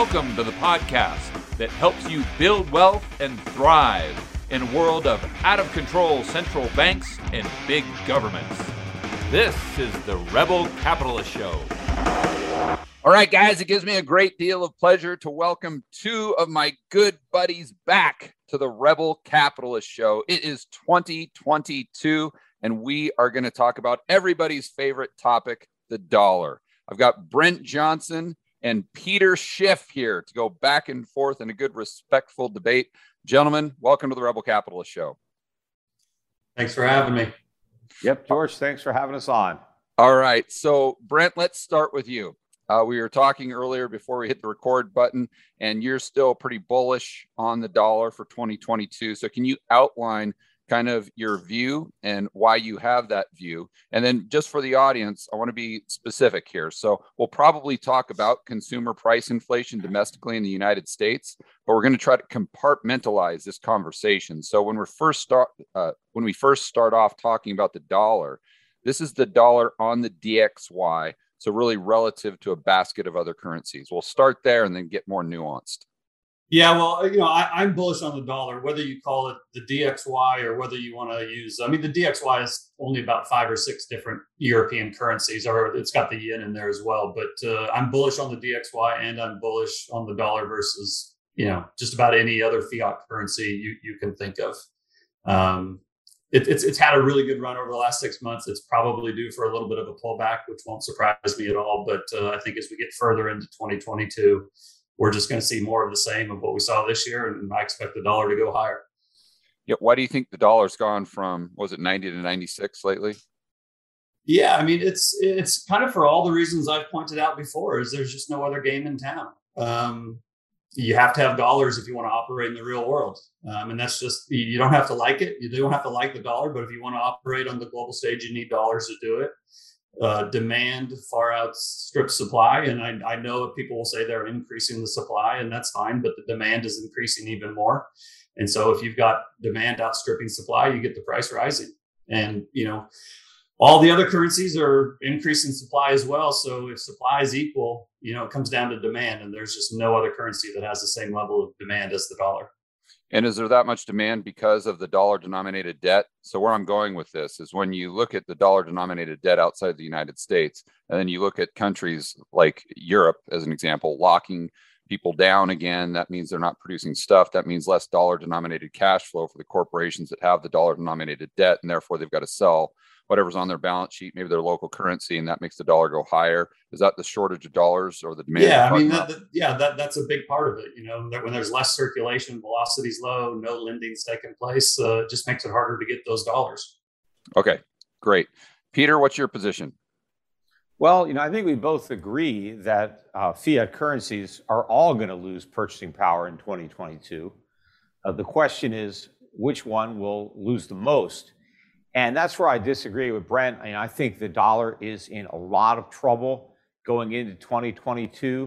Welcome to the podcast that helps you build wealth and thrive in a world of out-of-control central banks and big governments. This is the Rebel Capitalist Show. All right, guys, it gives me a great deal of pleasure to welcome two of my good buddies back to the Rebel Capitalist Show. It is 2022, and we are going to talk about everybody's favorite topic, the dollar. I've got Brent Johnson and Peter Schiff here to go back and forth in a good, respectful debate. Gentlemen, welcome to the Rebel Capitalist Show. Thanks for having me. Yep, George, thanks for having us on. All right, so Brent, let's start with you. We were talking earlier before we hit the record button, and you're still pretty bullish on the dollar for 2022. So can you outline kind of your view and why you have that view? And then just for the audience, I want to be specific here. So we'll probably talk about consumer price inflation domestically in the United States, but we're going to try to compartmentalize this conversation. So when we first start off talking about the dollar, this is the dollar on the DXY. So really relative to a basket of other currencies. We'll start there and then get more nuanced. Yeah, well, I'm bullish on the dollar, whether you call it the DXY or whether you want to use, the DXY is only about 5 or 6 different European currencies, or it's got the yen in there as well. But I'm bullish on the DXY and I'm bullish on the dollar versus, just about any other fiat currency you can think of. It's had a really good run over the last 6 months. It's probably due for a little bit of a pullback, which won't surprise me at all. But I think as we get further into 2022, we're just going to see more of the same of what we saw this year. And I expect the dollar to go higher. Yeah. Why do you think the dollar's gone from, was it 90 to 96 lately? Yeah, it's kind of for all the reasons I've pointed out before, is there's just no other game in town. You have to have dollars if you want to operate in the real world. And that's just, you don't have to like it. You don't have to like the dollar, but if you want to operate on the global stage, you need dollars to do it. Demand far outstrips supply. And I know people will say they're increasing the supply, and that's fine, but the demand is increasing even more. And so if you've got demand outstripping supply, you get the price rising. And, all the other currencies are increasing supply as well. So if supply is equal, it comes down to demand, and there's just no other currency that has the same level of demand as the dollar. And is there that much demand because of the dollar denominated debt? So where I'm going with this is when you look at the dollar denominated debt outside the United States, and then you look at countries like Europe, as an example, locking people down again, that means they're not producing stuff. That means less dollar denominated cash flow for the corporations that have the dollar denominated debt, and therefore they've got to sell whatever's on their balance sheet, maybe their local currency, and that makes the dollar go higher. Is that the shortage of dollars or the demand? Yeah, that's a big part of it. That when there's less circulation, velocity's low, no lending's taking place, it just makes it harder to get those dollars. Okay, great. Peter, what's your position? Well, I think we both agree that fiat currencies are all going to lose purchasing power in 2022. The question is, which one will lose the most? And that's where I disagree with Brent. I think the dollar is in a lot of trouble going into 2022.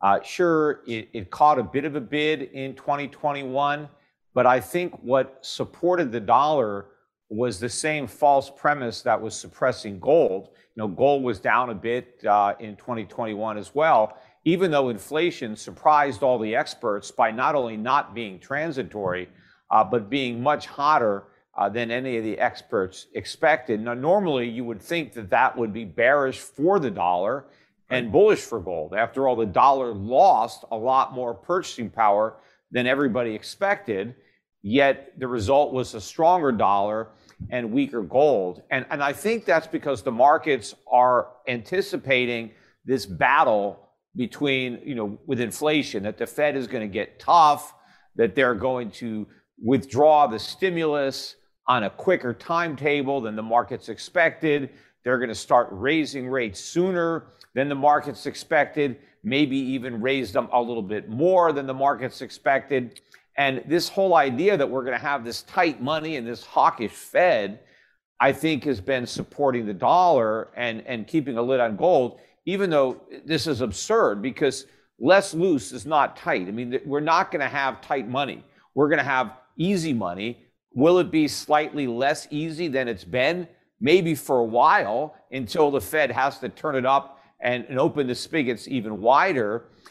Sure, it caught a bit of a bid in 2021, but I think what supported the dollar was the same false premise that was suppressing gold. Gold was down a bit in 2021 as well, even though inflation surprised all the experts by not only not being transitory, but being much hotter than any of the experts expected. Now, normally you would think that would be bearish for the dollar and bullish for gold. After all, the dollar lost a lot more purchasing power than everybody expected, yet the result was a stronger dollar and weaker gold. And I think that's because the markets are anticipating this battle between, with inflation, that the Fed is going to get tough, that they're going to withdraw the stimulus on a quicker timetable than the markets expected. They're going to start raising rates sooner than the markets expected, maybe even raise them a little bit more than the markets expected. And this whole idea that we're going to have this tight money and this hawkish Fed, I think has been supporting the dollar and keeping a lid on gold, even though this is absurd because less loose is not tight. We're not going to have tight money. We're going to have easy money. Will it be slightly less easy than it's been? Maybe for a while until the Fed has to turn it up and open the spigots even wider.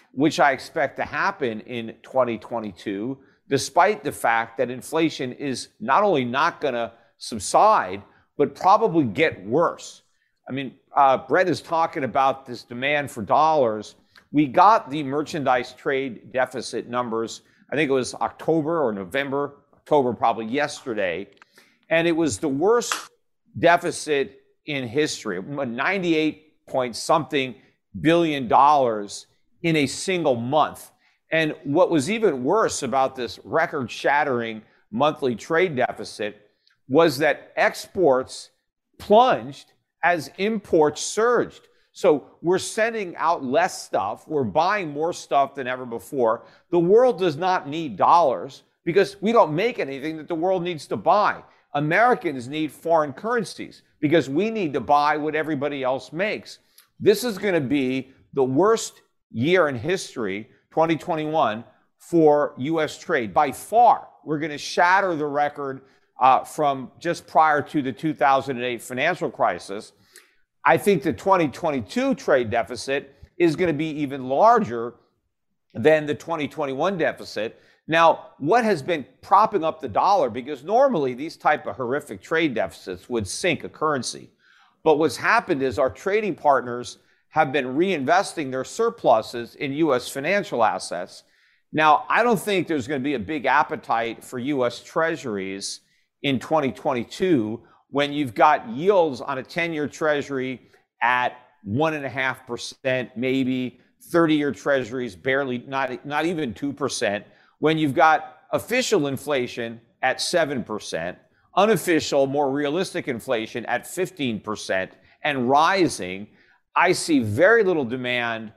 which I expect to happen in 2022, despite the fact that inflation is not only not going to subside, but probably get worse. I mean, Brett is talking about this demand for dollars. We got the merchandise trade deficit numbers, I think it was October or November, October probably yesterday, and it was the worst deficit in history, 98 point something billion dollars in a single month. And what was even worse about this record-shattering monthly trade deficit was that exports plunged as imports surged. So we're sending out less stuff. We're buying more stuff than ever before. The world does not need dollars because we don't make anything that the world needs to buy. Americans need foreign currencies because we need to buy what everybody else makes. This is going to be the worst year in history, 2021, for U.S. trade. By far, we're going to shatter the record from just prior to the 2008 financial crisis. I think the 2022 trade deficit is going to be even larger than the 2021 deficit. Now, what has been propping up the dollar, because normally these type of horrific trade deficits would sink a currency. But what's happened is our trading partners have been reinvesting their surpluses in U.S. financial assets. Now, I don't think there's going to be a big appetite for U.S. treasuries in 2022 when you've got yields on a 10-year treasury at 1.5%, maybe 30-year treasuries barely, not even 2%, when you've got official inflation at 7%, unofficial, more realistic inflation at 15% and rising. I see very little demand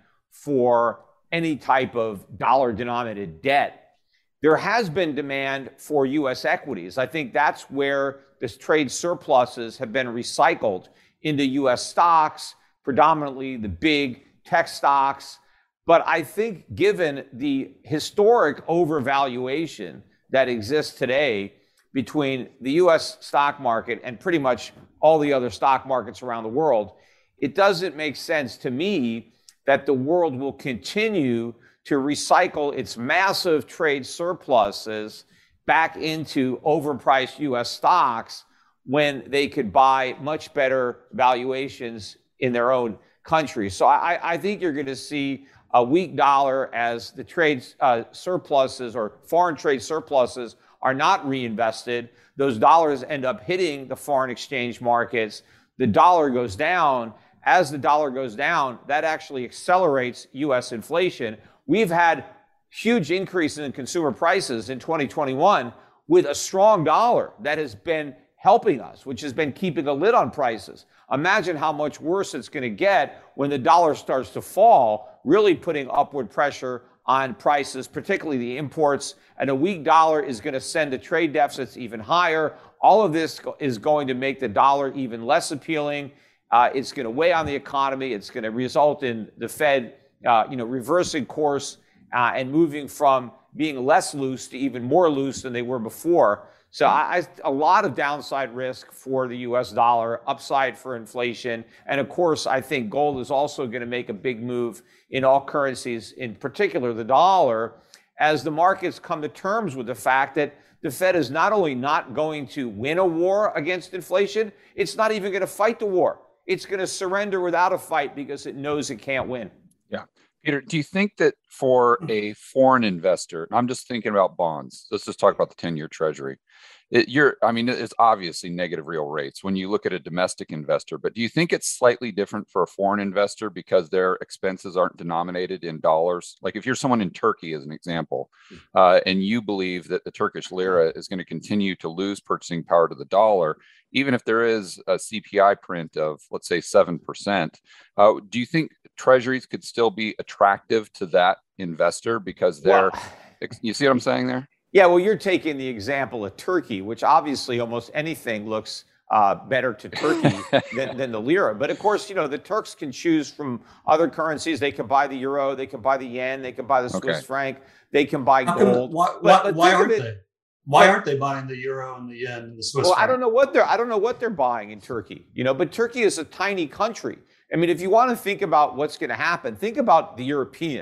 for any type of dollar-denominated debt. There has been demand for U.S. equities. I think that's where this trade surpluses have been recycled into U.S. stocks, predominantly the big tech stocks. But I think given the historic overvaluation that exists today between the U.S. stock market and pretty much all the other stock markets around the world, it doesn't make sense to me that the world will continue to recycle its massive trade surpluses back into overpriced U.S. stocks when they could buy much better valuations in their own country. So I think you're going to see a weak dollar as the trade surpluses or foreign trade surpluses are not reinvested. Those dollars end up hitting the foreign exchange markets. The dollar goes down. As the dollar goes down, that actually accelerates U.S. inflation. We've had huge increases in consumer prices in 2021 with a strong dollar that has been helping us, which has been keeping a lid on prices. Imagine how much worse it's going to get when the dollar starts to fall, really putting upward pressure on prices, particularly the imports. And a weak dollar is going to send the trade deficits even higher. All of this is going to make the dollar even less appealing. It's going to weigh on the economy. It's going to result in the Fed reversing course and moving from being less loose to even more loose than they were before. So a lot of downside risk for the U.S. dollar, upside for inflation. And of course, I think gold is also going to make a big move in all currencies, in particular the dollar, as the markets come to terms with the fact that the Fed is not only not going to win a war against inflation, it's not even going to fight the war. It's going to surrender without a fight because it knows it can't win. Yeah. Peter, do you think that for a foreign investor, I'm just thinking about bonds. Let's just talk about the 10-year treasury. It's obviously negative real rates when you look at a domestic investor, but do you think it's slightly different for a foreign investor because their expenses aren't denominated in dollars? Like if you're someone in Turkey, as an example, and you believe that the Turkish lira is going to continue to lose purchasing power to the dollar, even if there is a CPI print of, let's say, 7%, do you think treasuries could still be attractive to that investor because they're, you see what I'm saying there? Yeah, well, you're taking the example of Turkey, which obviously almost anything looks better to Turkey than the lira. But of course, the Turks can choose from other currencies. They can buy the euro, they can buy the yen, they can buy the Swiss franc, they can buy gold. Why aren't they? Why aren't they buying the euro and the yen and the Swiss franc? I don't know what they're buying in Turkey. But Turkey is a tiny country. I mean, if you want to think about what's going to happen, think about the Europeans.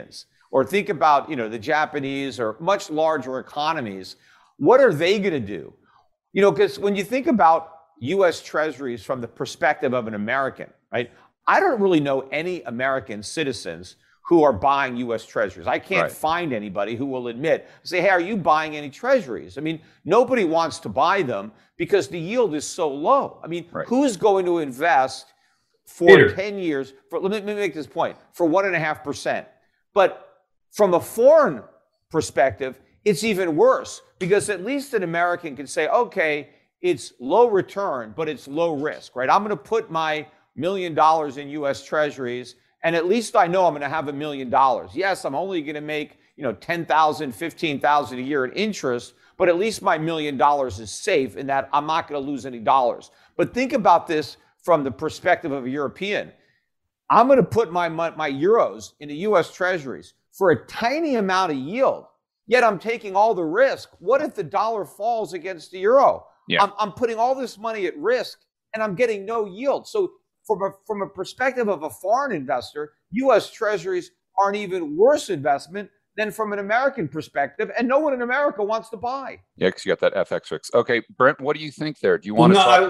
or think about, the Japanese or much larger economies. What are they going to do? Because when you think about U.S. Treasuries from the perspective of an American, right? I don't really know any American citizens who are buying U.S. Treasuries. I can't find anybody who will say, hey, are you buying any Treasuries? I mean, nobody wants to buy them because the yield is so low. I mean, who's going to invest for 10 years? Let me make this point, for 1.5%. But from a foreign perspective, it's even worse because at least an American can say, okay, it's low return, but it's low risk, right? I'm going to put my $1 million in U.S. Treasuries, and at least I know I'm going to have $1 million. Yes, I'm only going to make, $10,000, $15,000 a year in interest, but at least my $1 million is safe in that I'm not going to lose any dollars. But think about this from the perspective of a European. I'm going to put my euros into U.S. Treasuries for a tiny amount of yield, yet I'm taking all the risk. What if the dollar falls against the euro? Yeah. I'm putting all this money at risk, and I'm getting no yield. So from a perspective of a foreign investor, U.S. Treasuries are an even worse investment than from an American perspective, and no one in America wants to buy. Yeah, because you got that FX risk. Okay, Brent, what do you think there? Do you want to talk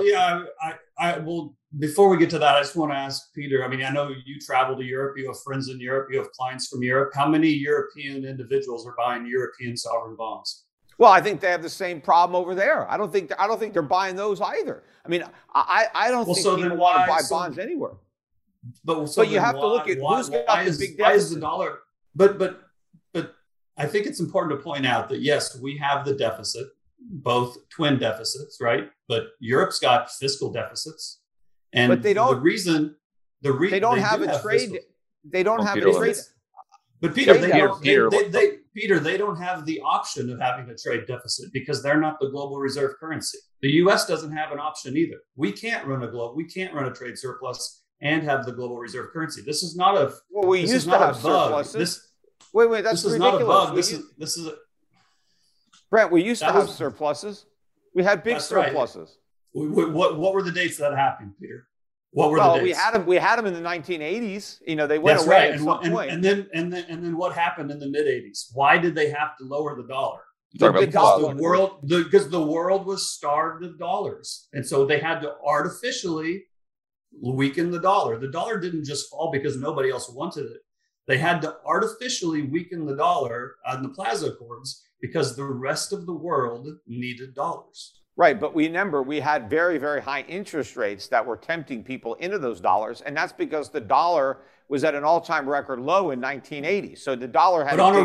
about Well, before we get to that, I just want to ask Peter. I mean, I know you travel to Europe, you have friends in Europe, you have clients from Europe. How many European individuals are buying European sovereign bonds? Well, I think they have the same problem over there. I don't think they're buying those either. I mean, I don't think people want to buy bonds anywhere. But you have to look at who's got the big deficit. Why is the dollar? But I think it's important to point out that yes, we have the deficit, both twin deficits, right? But Europe's got fiscal deficits, and but they don't. They don't have a trade. They don't have a trade. But Peter, they don't have the option of having a trade deficit because they're not the global reserve currency. The U.S. doesn't have an option either. We can't run a trade surplus and have the global reserve currency. This is not a. Well, we used to have surpluses. Wait, that's ridiculous. Not a bug. This is a. Brent, we used to have surpluses. We had big surpluses. Right. What were the dates that happened, Peter? What were the dates? We had them in the 1980s. They went away at some point. And then what happened in the mid 80s? Why did they have to lower the dollar? Because the world was starved of dollars, and so they had to artificially weaken the dollar. The dollar didn't just fall because nobody else wanted it. They had to artificially weaken the dollar on the Plaza Accords because the rest of the world needed dollars. Right, but remember, we had very, very high interest rates that were tempting people into those dollars, and that's because the dollar was at an all-time record low in 1980. So the dollar had on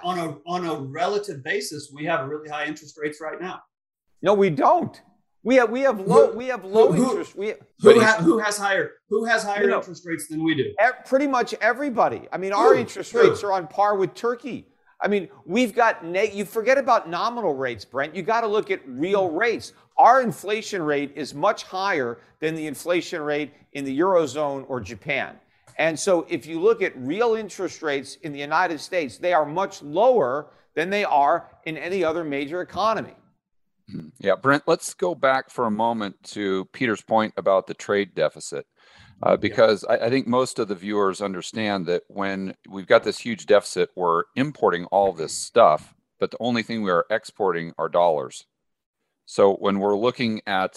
a relative basis, we have really high interest rates right now. No, we don't. We have low interest. Who has higher interest rates than we do? Pretty much everybody. I mean, our interest rates are on par with Turkey. I mean, we've got you forget about nominal rates, Brent. You got to look at real rates. Our inflation rate is much higher than the inflation rate in the Eurozone or Japan. And so if you look at real interest rates in the United States, they are much lower than they are in any other major economy. Yeah, Brent, let's go back for a moment to Peter's point about the trade deficit. Because I think most of the viewers understand that when we've got this huge deficit, we're importing all this stuff, but the only thing we are exporting are dollars. So when we're looking at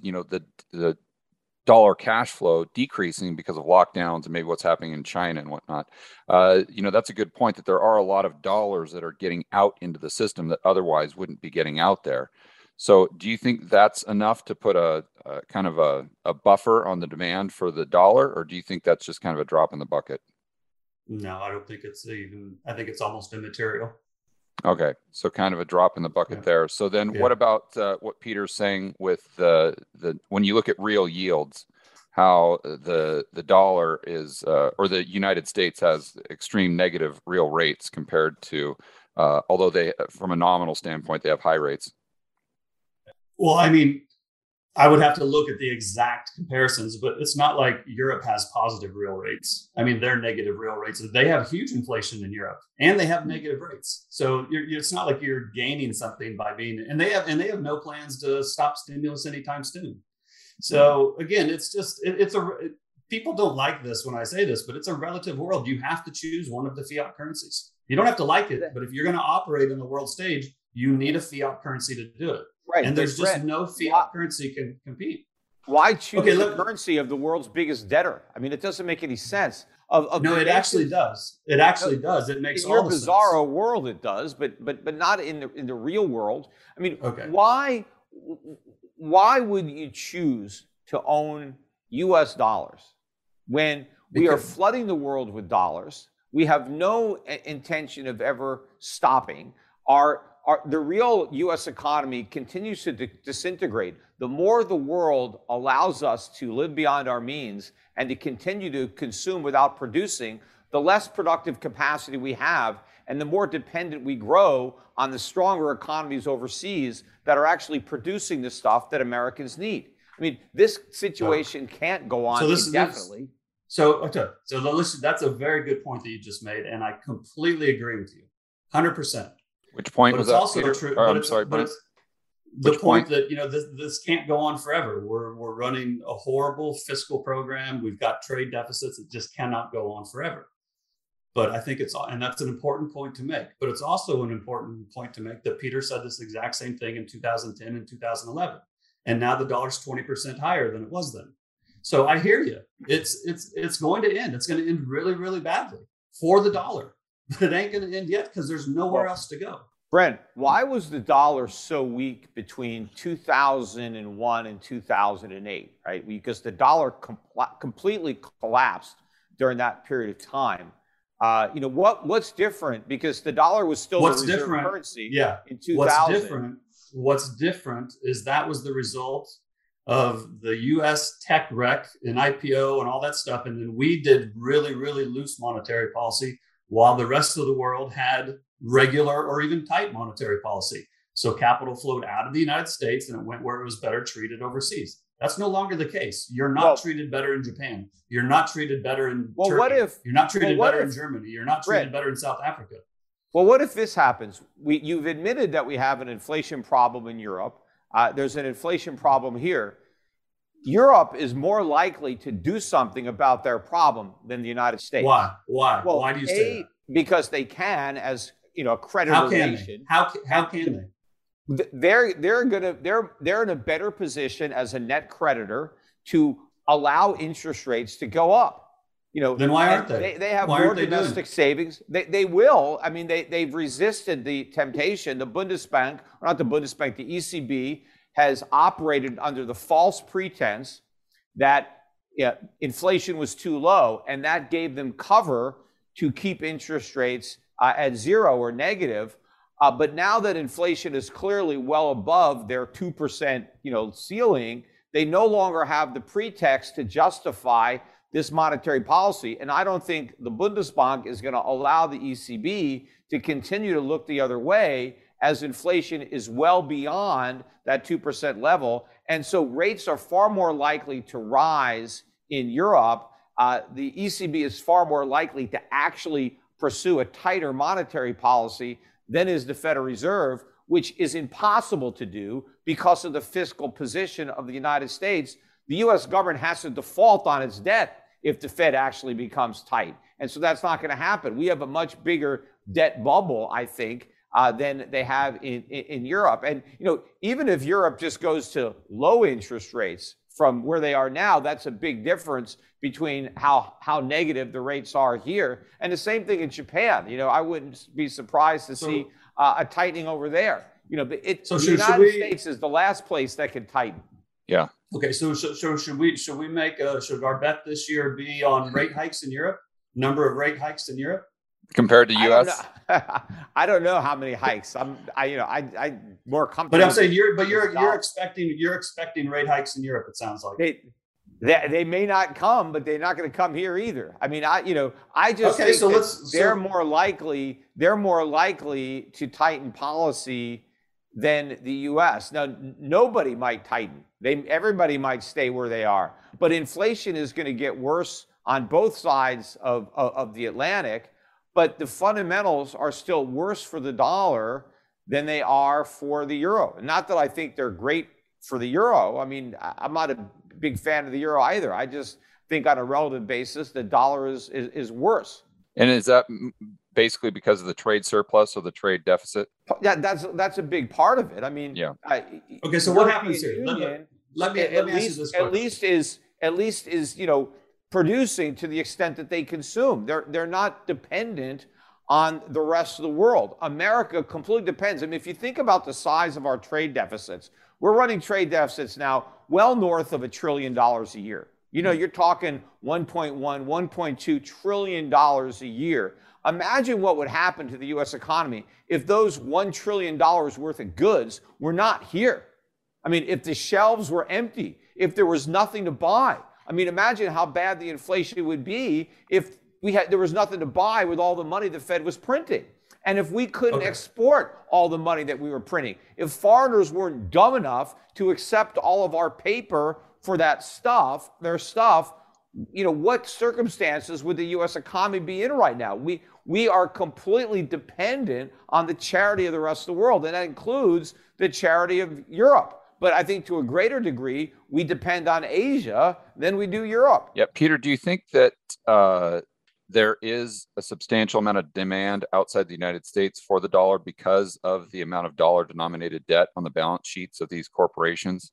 the dollar cash flow decreasing because of lockdowns and maybe what's happening in China and whatnot, that's a good point that there are a lot of dollars that are getting out into the system that otherwise wouldn't be getting out there. So do you think that's enough to put a kind of a buffer on the demand for the dollar, or do you think that's just kind of a drop in the bucket? No, I don't think it's I think it's almost immaterial. Okay, so kind of a drop in the bucket there. So then what about what Peter's saying with the when you look at real yields, how the dollar is, or the United States has extreme negative real rates compared to, although they, from a nominal standpoint, they have high rates. Well, I mean, I would have to look at the exact comparisons, but it's not like Europe has positive real rates. I mean, they're negative real rates. They have huge inflation in Europe, and they have negative rates. So it's not like you're gaining something by being. And they have no plans to stop stimulus anytime soon. So again, it's just people don't like this when I say this, but it's a relative world. You have to choose one of the fiat currencies. You don't have to like it, but if you're going to operate in the world stage, you need a fiat currency to do it. Right. And there's just no fiat currency can compete. Why choose the currency of the world's biggest debtor? I mean, it doesn't make any sense. No, it actually does. It actually does. It makes all the sense. In your bizarro world, it does, but not in the real world. I mean, why would you choose to own U.S. dollars when we are flooding the world with dollars? We have no intention of ever stopping. The real U.S. economy continues to disintegrate. The more the world allows us to live beyond our means and to continue to consume without producing, the less productive capacity we have, and the more dependent we grow on the stronger economies overseas that are actually producing the stuff that Americans need. I mean, this situation can't go on indefinitely. So listen, that's a very good point that you just made, and I completely agree with you, 100%. Which point was that? Also true. I'm sorry, but it's the point that this can't go on forever. We're running a horrible fiscal program. We've got trade deficits. It just cannot go on forever. But I think and that's an important point to make. But it's also an important point to make that Peter said this exact same thing in 2010 and 2011, and now the dollar's 20% higher than it was then. So I hear you. It's going to end. It's going to end really, really badly for the dollar. But it ain't going to end yet because there's nowhere else to go. Brent, why was the dollar so weak between 2001 and 2008, right? Because the dollar completely collapsed during that period of time. What's different? Because the dollar was still the reserve currency in 2000. What's different is that was the result of the U.S. tech wreck and IPO and all that stuff. And then we did really, really loose monetary policy while the rest of the world had regular or even tight monetary policy. So capital flowed out of the United States and it went where it was better treated overseas. That's no longer the case. You're not treated better in Japan. You're not treated better in Turkey. You're not treated better in Germany. You're not treated better in South Africa. Well, what if this happens? You've admitted that we have an inflation problem in Europe. There's an inflation problem here. Europe is more likely to do something about their problem than the United States. Why? Well, why do you say that? Because they can, as a creditor nation. How can they? They're in a better position as a net creditor to allow interest rates to go up. Then why aren't they? They have more domestic savings. They will. I mean, they've resisted the temptation. The Bundesbank, or not the Bundesbank, the ECB has operated under the false pretense that inflation was too low, and that gave them cover to keep interest rates at zero or negative. But now that inflation is clearly well above their 2%, ceiling, they no longer have the pretext to justify this monetary policy. And I don't think the Bundesbank is going to allow the ECB to continue to look the other way as inflation is well beyond that 2% level. And so rates are far more likely to rise in Europe. The ECB is far more likely to actually pursue a tighter monetary policy than is the Federal Reserve, which is impossible to do because of the fiscal position of the United States. The U.S. government has to default on its debt if the Fed actually becomes tight. And so that's not going to happen. We have a much bigger debt bubble, I think, than they have in Europe. And, even if Europe just goes to low interest rates from where they are now, that's a big difference between how negative the rates are here. And the same thing in Japan. I wouldn't be surprised to see a tightening over there. The United States is the last place that can tighten. Yeah. Okay. So should we make should our bet this year be on rate hikes in Europe? Number of rate hikes in Europe compared to U.S. I don't know how many hikes. I'm more comfortable. But I'm saying you're expecting rate hikes in Europe. It sounds like they may not come, but they're not going to come here either. I mean, I just think they're more likely to tighten policy than the U.S. Now, nobody might tighten. Everybody might stay where they are. But inflation is going to get worse on both sides of the Atlantic. But the fundamentals are still worse for the dollar than they are for the euro. Not that I think they're great for the euro. I mean, I'm not a big fan of the euro either. I just think on a relative basis, the dollar is worse. And is that basically because of the trade surplus or the trade deficit? Yeah, that's a big part of it. I mean, yeah. Okay, so what happens here? Let me at ask you this question. At least is producing to the extent that they consume. They're not dependent on the rest of the world. America completely depends. I mean, if you think about the size of our trade deficits, we're running trade deficits now well north of $1 trillion a year. You're talking 1.1, 1.2 trillion dollars a year. Imagine what would happen to the U.S. economy if those $1 trillion worth of goods were not here. I mean, if the shelves were empty, if there was nothing to buy. I mean, imagine how bad the inflation would be if there was nothing to buy with all the money the Fed was printing. And if we couldn't export all the money that we were printing, if foreigners weren't dumb enough to accept all of our paper for their stuff, what circumstances would the U.S. economy be in right now? We are completely dependent on the charity of the rest of the world, and that includes the charity of Europe. But I think to a greater degree, we depend on Asia than we do Europe. Yeah, Peter, do you think that there is a substantial amount of demand outside the United States for the dollar because of the amount of dollar-denominated debt on the balance sheets of these corporations?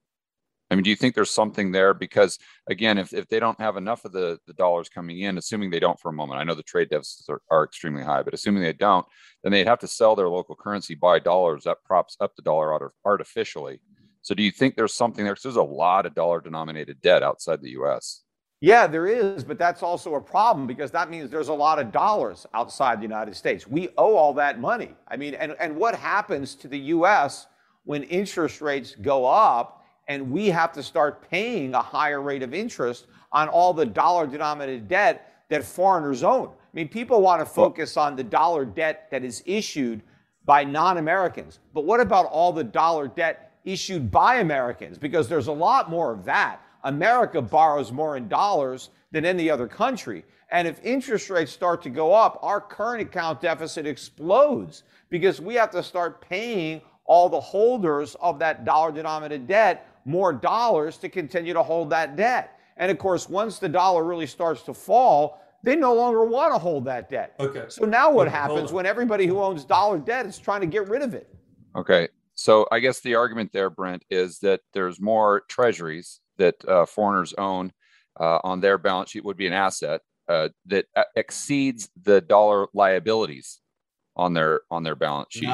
I mean, do you think there's something there? Because, again, if they don't have enough of the dollars coming in, assuming they don't for a moment, I know the trade deficits are extremely high, but assuming they don't, then they'd have to sell their local currency, buy dollars. That props up the dollar artificially. So do you think there's something there? Because there's a lot of dollar-denominated debt outside the U.S. Yeah, there is, but that's also a problem because that means there's a lot of dollars outside the United States. We owe all that money. I mean, and what happens to the U.S. when interest rates go up and we have to start paying a higher rate of interest on all the dollar-denominated debt that foreigners own? I mean, people want to focus on the dollar debt that is issued by non-Americans, but what about all the dollar debt issued by Americans? Because there's a lot more of that. America borrows more in dollars than any other country. And if interest rates start to go up, our current account deficit explodes because we have to start paying all the holders of that dollar-denominated debt more dollars to continue to hold that debt. And of course, once the dollar really starts to fall, they no longer want to hold that debt. Okay. So now what happens when everybody who owns dollar debt is trying to get rid of it? Okay. So I guess the argument there, Brent, is that there's more treasuries that foreigners own on their balance sheet would be an asset that exceeds the dollar liabilities on their balance sheet.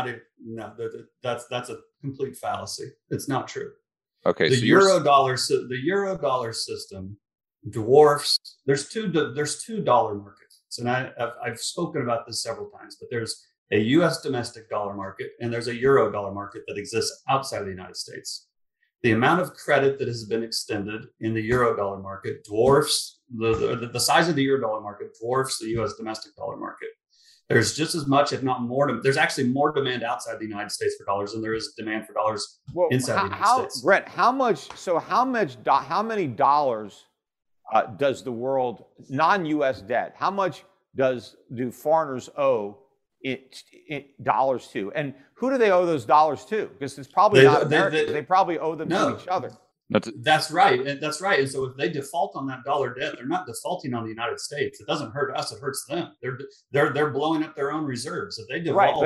That's a complete fallacy. It's not true. Okay, the euro dollar system dwarfs. There's two dollar markets, and I've spoken about this several times. But there's a U.S. domestic dollar market, and there's a euro dollar market that exists outside of the United States. The amount of credit that has been extended in the euro dollar market dwarfs the size of the euro dollar market dwarfs the U.S. domestic dollar market. There's just as much, if not more, there's actually more demand outside the United States for dollars than there is demand for dollars inside the United States. Brent, how many dollars does the world, non-U.S. debt, how much do foreigners owe in dollars to? And who do they owe those dollars to? Because it's probably not Americans. They probably owe them to each other. That's right. And so if they default on that dollar debt, they're not defaulting on the United States. It doesn't hurt us. It hurts them. They're blowing up their own reserves. If they default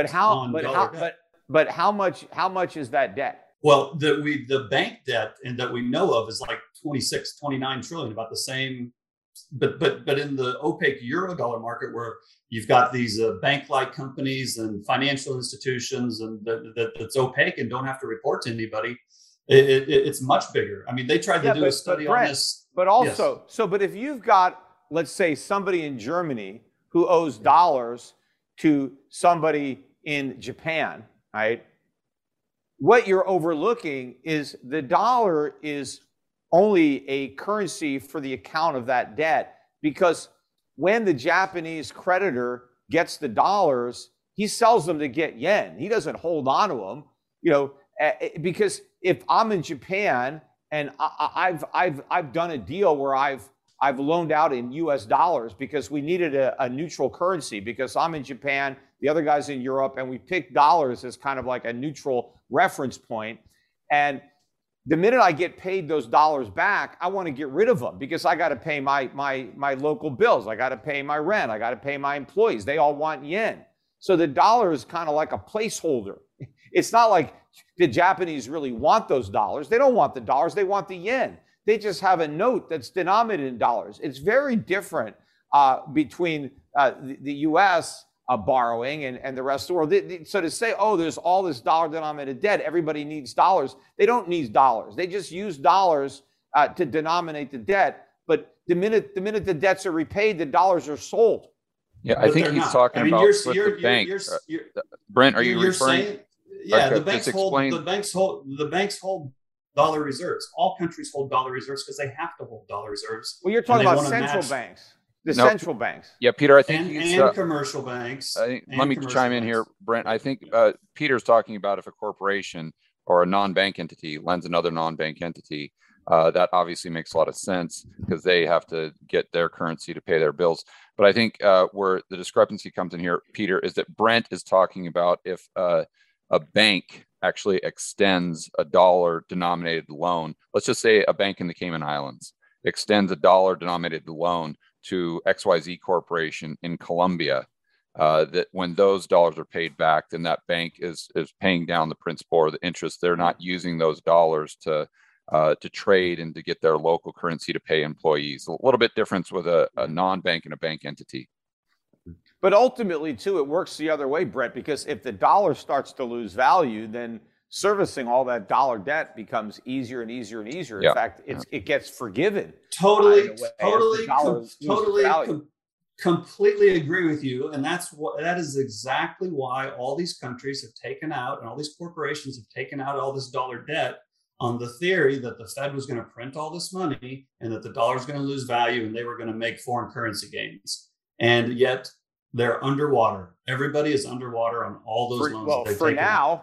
but how much is that debt? Well, the bank debt and that we know of is like 26, 29 trillion, about the same. But in the opaque euro dollar market, where you've got these bank-like companies and financial institutions, and that's opaque and don't have to report to anybody, it's much bigger. I mean, they tried to do a study on this. But also, yes. But if you've got, let's say, somebody in Germany who owes dollars to somebody in Japan, right? What you're overlooking is the dollar is only a currency for the account of that debt, because when the Japanese creditor gets the dollars, he sells them to get yen. He doesn't hold on to them, because if I'm in Japan and I've done a deal where I've loaned out in U.S. dollars because we needed a neutral currency, because I'm in Japan, the other guy's in Europe, and we picked dollars as kind of like a neutral reference point. And the minute I get paid those dollars back, I want to get rid of them because I got to pay my local bills. I got to pay my rent. I got to pay my employees. They all want yen. So the dollar is kind of like a placeholder. It's not like the Japanese really want those dollars. They don't want the dollars. They want the yen. They just have a note that's denominated in dollars. It's very different between the U.S. Borrowing and the rest of the world. So to say, oh, there's all this dollar-denominated debt, everybody needs dollars. They don't need dollars. They just use dollars to denominate the debt. But the minute the debts are repaid, the dollars are sold. Yeah, I think he's talking about the bank. Brent, are you referring? Saying, yeah, okay, the banks hold dollar reserves. All countries hold dollar reserves because they have to hold dollar reserves. Well, you're talking about central banks. Central banks. Yeah, Peter, I think and commercial banks. Let me chime in here, Brent. I think Peter's talking about if a corporation or a non-bank entity lends another non-bank entity, that obviously makes a lot of sense because they have to get their currency to pay their bills. But I think where the discrepancy comes in here, Peter, is that Brent is talking about if a bank actually extends a dollar-denominated loan. Let's just say a bank in the Cayman Islands extends a dollar-denominated loan to XYZ Corporation in Colombia, that when those dollars are paid back, then that bank is paying down the principal or the interest. They're not using those dollars to trade and to get their local currency to pay employees. A little bit difference with a non-bank and a bank entity. But ultimately, too, it works the other way, Brett, because if the dollar starts to lose value, then servicing all that dollar debt becomes easier and easier and easier. In fact, it gets completely agree with you. And that is exactly why all these countries have taken out and all these corporations have taken out all this dollar debt on the theory that the Fed was going to print all this money and that the dollar is going to lose value and they were going to make foreign currency gains. And yet they're underwater. Everybody is underwater on all those loans. Well, for now,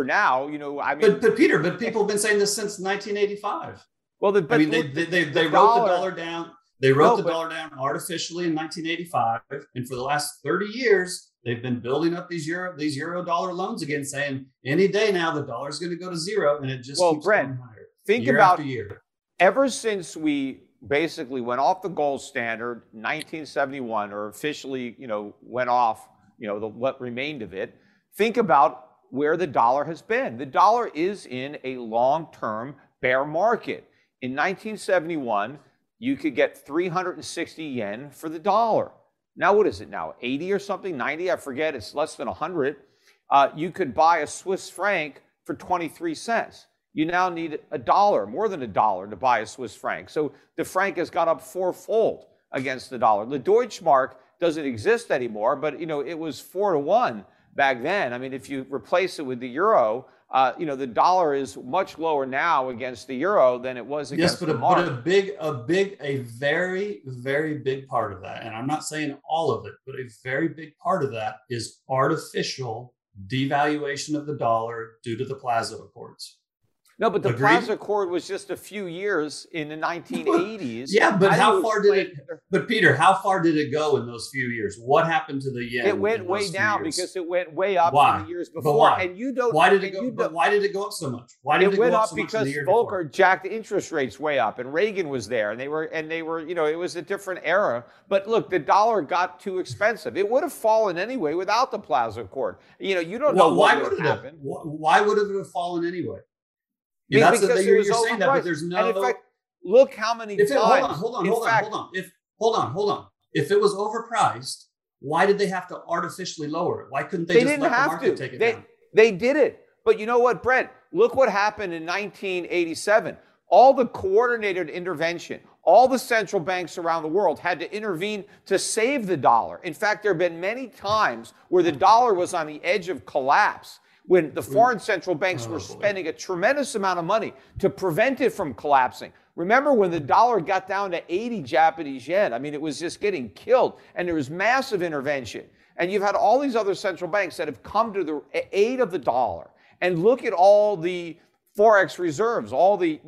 But Peter, people have been saying this since 1985. Well, they wrote the dollar down. They wrote the dollar down artificially in 1985, and for the last 30 years, they've been building up these euro dollar loans again, saying any day now the dollar is going to go to zero, and it just keeps going higher. Think about year. Ever since we basically went off the gold standard, 1971, or officially, went off, what remained of it. Think about where the dollar has been. The dollar is in a long-term bear market. In 1971, you could get 360 yen for the dollar. Now, what is it now? 80 or something? 90? I forget. It's less than 100. You could buy a Swiss franc for 23 cents. You now need $1, more than $1, to buy a Swiss franc. So the franc has gone up fourfold against the dollar. The Deutschmark doesn't exist anymore, but it was 4-to-1 back then. I mean, if you replace it with the euro, the dollar is much lower now against the euro than it was against the mark. But a very, very big part of that, and I'm not saying all of it, but a very big part of that is artificial devaluation of the dollar due to the Plaza Accords. No, but the Plaza Accord was just a few years in the 1980s. Yeah, but how far did it? But Peter, how far did it go in those few years? What happened to the yen? It went way down because it went way up in the years before. But why? And you don't. Why did it go? But why did it go up so much? Why did it went go up so much because Volcker jacked interest rates way up, and Reagan was there, and they were. It was a different era. But look, the dollar got too expensive. It would have fallen anyway without the Plaza Accord. You don't know what would have happened. Why would it have fallen anyway? Yeah, because you're saying that, but there's no. And in fact, look how many times. Hold on. If it was overpriced, why did they have to artificially lower it? Why couldn't they just let the market take it down? They did it. But you know what, Brent? Look what happened in 1987. All the coordinated intervention, all the central banks around the world had to intervene to save the dollar. In fact, there have been many times where the dollar was on the edge of collapse, when the foreign central banks were spending a tremendous amount of money to prevent it from collapsing. Remember when the dollar got down to 80 Japanese yen? I mean, it was just getting killed, and there was massive intervention. And you've had all these other central banks that have come to the aid of the dollar. And look at all the forex reserves, all the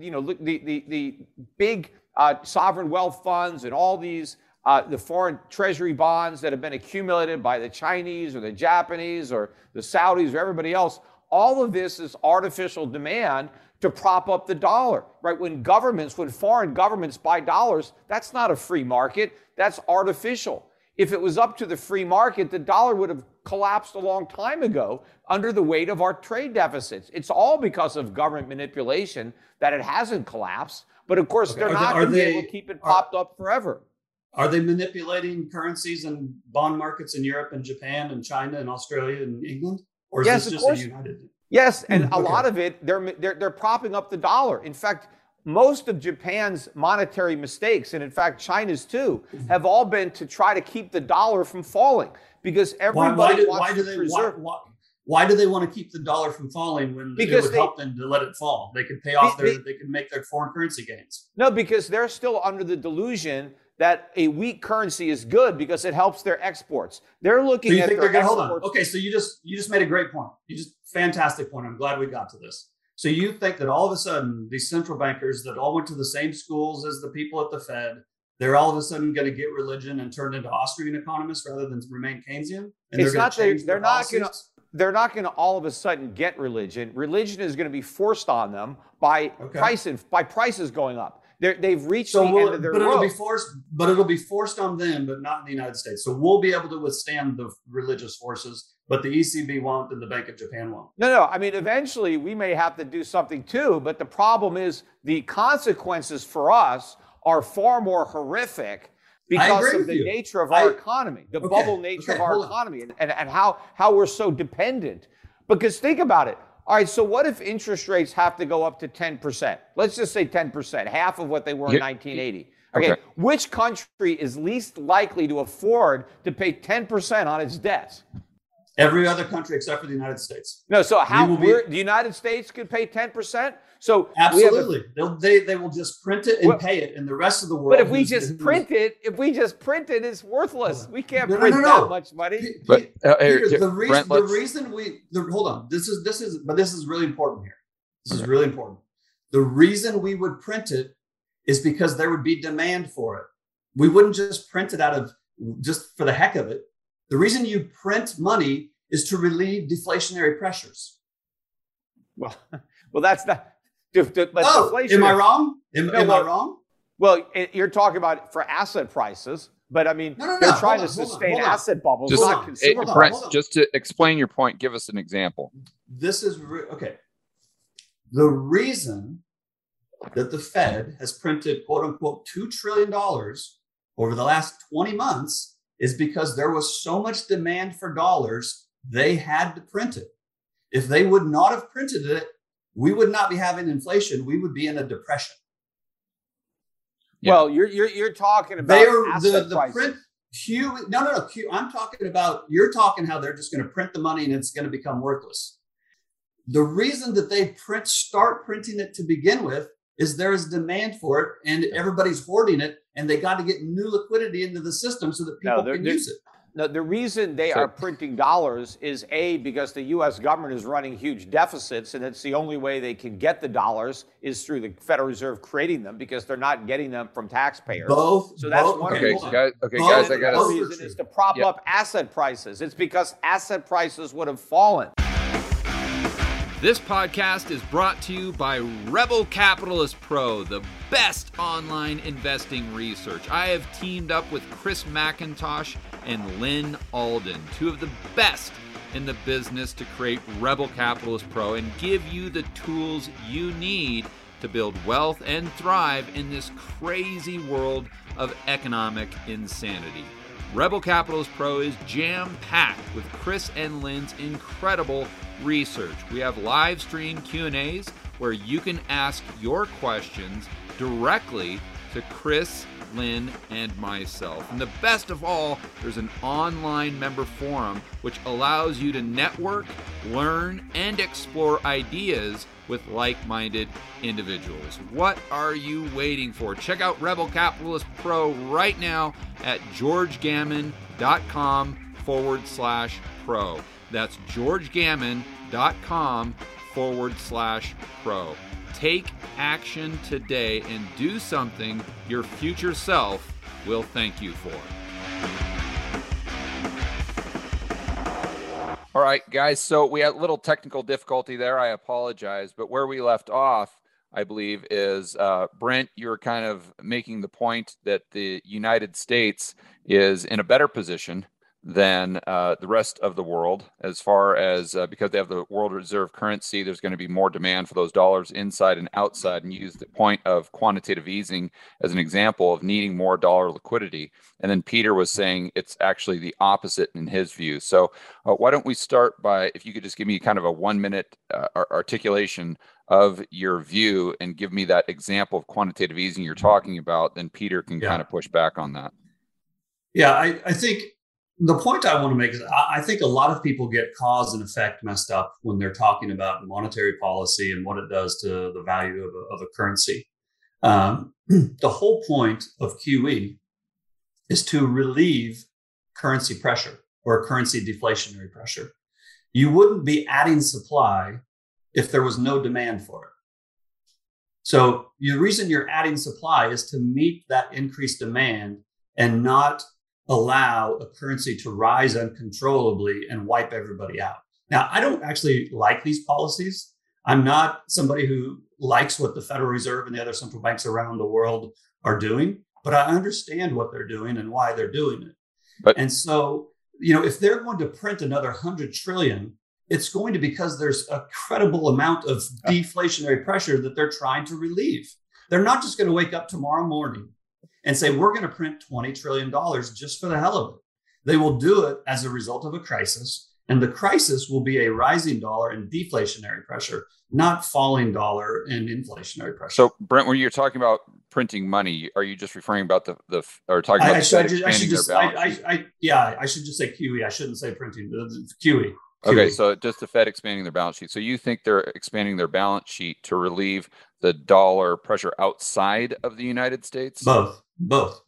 big sovereign wealth funds, and all these the foreign treasury bonds that have been accumulated by the Chinese or the Japanese or the Saudis or everybody else. all of this is artificial demand to prop up the dollar, right? When foreign governments buy dollars, that's not a free market, that's artificial. If it was up to the free market, the dollar would have collapsed a long time ago under the weight of our trade deficits. It's all because of government manipulation that it hasn't collapsed. But of course, they're not going to be able to keep it propped up forever. Are they manipulating currencies and bond markets in Europe and Japan and China and Australia and England? Or is this just a United? Yes, and a lot of it, they're propping up the dollar. In fact, most of Japan's monetary mistakes, and in fact China's too, have all been to try to keep the dollar from falling, because everybody wants to preserve. Why do they want to keep the dollar from falling when it would help them to let it fall? They could pay off they could make their foreign currency gains. No, because they're still under the delusion that a weak currency is good because it helps their exports. They're looking at their exports. Hold on. Okay, so you just made a great point. Fantastic point. I'm glad we got to this. So you think that all of a sudden these central bankers that all went to the same schools as the people at the Fed, they're all of a sudden going to get religion and turn into Austrian economists rather than remain Keynesian? And they're not going to all of a sudden get religion. Religion is going to be forced on them by prices going up. They've reached the end of their rope. It'll be forced on them, but not in the United States. So we'll be able to withstand the religious forces, but the ECB won't and the Bank of Japan won't. No. I mean, eventually we may have to do something too, but the problem is the consequences for us are far more horrific because of the nature of our economy, the bubble nature of our economy, and how we're so dependent. Because think about it. All right, so what if interest rates have to go up to 10%? Let's just say 10%, half of what they were in 1980. Okay. Which country is least likely to afford to pay 10% on its debts? Every other country except for the United States. No, so the United States could pay 10%? So absolutely, they will just print it and pay it, and the rest of the world. But if we just print it, it's worthless. We can't print that much money. But the reason hold on. This is really important here. This is really important. The reason we would print it is because there would be demand for it. We wouldn't just print it out of just for the heck of it. The reason you print money is to relieve deflationary pressures. Well, that's not. Am I wrong? Am I wrong? Well, you're talking about for asset prices, but I mean, they're trying to sustain asset bubbles, not consumer bubbles. Brent, just to explain your point, give us an example. This is okay. The reason that the Fed has printed, quote unquote, $2 trillion over the last 20 months is because there was so much demand for dollars, they had to print it. If they would not have printed it, we would not be having inflation. We would be in a depression. Yeah. Well, you're talking about asset prices. No. I'm talking about, you're talking how they're just going to print the money and it's going to become worthless. The reason that they start printing it to begin with is there is demand for it and everybody's hoarding it, and they got to get new liquidity into the system so that people can use it. No, the reason they are printing dollars is because the U.S. government is running huge deficits, and it's the only way they can get the dollars is through the Federal Reserve creating them, because they're not getting them from taxpayers. So that's one reason. Guys, I got to. The reason is to prop up asset prices. It's because asset prices would have fallen. This podcast is brought to you by Rebel Capitalist Pro, the best online investing research. I have teamed up with Chris McIntosh and Lynn Alden, two of the best in the business, to create Rebel Capitalist Pro and give you the tools you need to build wealth and thrive in this crazy world of economic insanity. Rebel Capitalist Pro is jam-packed with Chris and Lynn's incredible research. We have live stream Q&As where you can ask your questions directly to Chris, Lynn, and myself. And the best of all, there's an online member forum which allows you to network, learn, and explore ideas with like-minded individuals. What are you waiting for? Check out Rebel Capitalist Pro right now at georgegammon.com/pro. That's georgegammon.com/pro. Take action today and do something your future self will thank you for. All right, guys. So we had a little technical difficulty there. I apologize. But where we left off, I believe, is Brent, you're kind of making the point that the United States is in a better position than the rest of the world as far as because they have the world reserve currency, there's going to be more demand for those dollars inside and outside, and use the point of quantitative easing as an example of needing more dollar liquidity. And then Peter was saying it's actually the opposite in his view. So why don't we start by, if you could just give me kind of a 1 minute articulation of your view and give me that example of quantitative easing you're talking about, then Peter can kind of push back on that. Yeah, I think the point I want to make is I think a lot of people get cause and effect messed up when they're talking about monetary policy and what it does to the value of a currency. The whole point of QE is to relieve currency pressure or currency deflationary pressure. You wouldn't be adding supply if there was no demand for it. So the reason you're adding supply is to meet that increased demand and not allow a currency to rise uncontrollably and wipe everybody out. Now, I don't actually like these policies. I'm not somebody who likes what the Federal Reserve and the other central banks around the world are doing, but I understand what they're doing and why they're doing it. And so, if they're going to print another 100 trillion, it's going to be because there's a credible amount of deflationary pressure that they're trying to relieve. They're not just going to wake up tomorrow morning and say, we're going to print $20 trillion just for the hell of it. They will do it as a result of a crisis. And the crisis will be a rising dollar and deflationary pressure, not falling dollar and inflationary pressure. So, Brent, when you're talking about printing money, are you just referring about or talking about I should just say QE. I shouldn't say printing. QE. Okay, so just the Fed expanding their balance sheet. So you think they're expanding their balance sheet to relieve the dollar pressure outside of the United States? Both.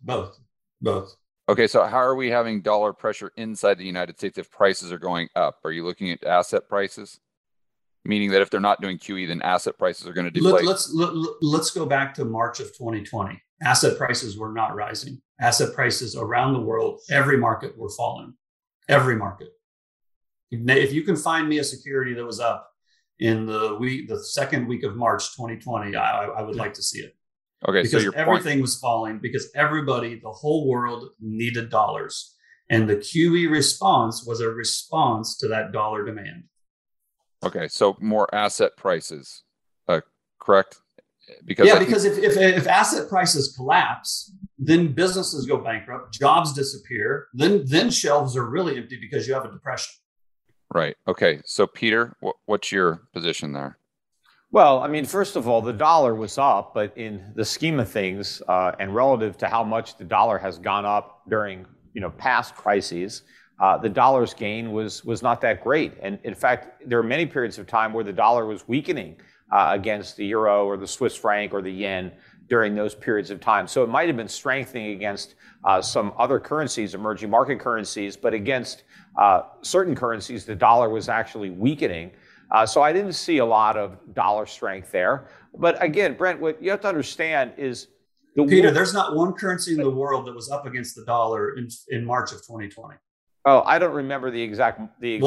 Okay, so how are we having dollar pressure inside the United States if prices are going up? Are you looking at asset prices? Meaning that if they're not doing QE, then asset prices are going to deflate. Let's go back to March of 2020. Asset prices were not rising. Asset prices around the world, every market were falling. Every market. If you can find me a security that was up in the second week of March 2020, I would like to see it. Okay, because so everything was falling because everybody, the whole world needed dollars. And the QE response was a response to that dollar demand. Okay, so more asset prices, correct? Because if asset prices collapse, then businesses go bankrupt, jobs disappear, then shelves are really empty because you have a depression. Right. Okay. So, Peter, what's your position there? Well, I mean, first of all, the dollar was up, but in the scheme of things, and relative to how much the dollar has gone up during past crises, the dollar's gain was not that great. And in fact, there are many periods of time where the dollar was weakening against the euro or the Swiss franc or the yen during those periods of time. So it might have been strengthening against some other currencies, emerging market currencies, but against certain currencies, the dollar was actually weakening. So I didn't see a lot of dollar strength there. But again, Brent, what you have to understand is Peter, there's not one currency in the world that was up against the dollar in March of 2020. Oh, I don't remember the exact.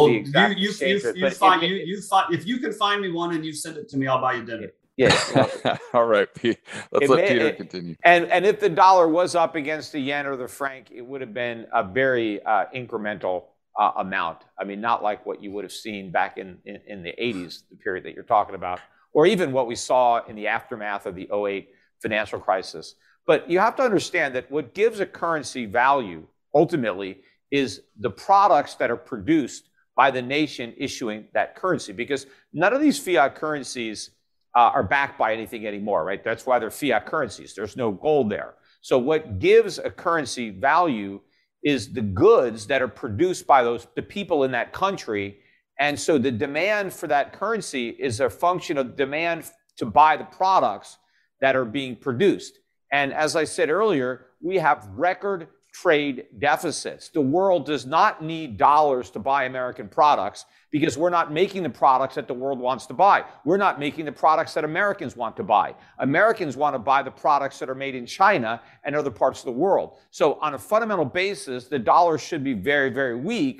If you can find me one and you send it to me, I'll buy you dinner. Yeah. All right, Pete. Let's let Peter continue. And if the dollar was up against the yen or the franc, it would have been a very incremental amount. I mean, not like what you would have seen back in the 80s, the period that you're talking about, or even what we saw in the aftermath of the 2008 financial crisis. But you have to understand that what gives a currency value ultimately is the products that are produced by the nation issuing that currency, because none of these fiat currencies are backed by anything anymore, right? That's why they're fiat currencies. There's no gold there. So what gives a currency value is the goods that are produced by the people in that country. And so the demand for that currency is a function of demand to buy the products that are being produced. And as I said earlier, we have record trade deficits. The world does not need dollars to buy American products because we're not making the products that the world wants to buy. We're not making the products that Americans want to buy. Americans want to buy the products that are made in China and other parts of the world. So on a fundamental basis, the dollar should be very, very weak.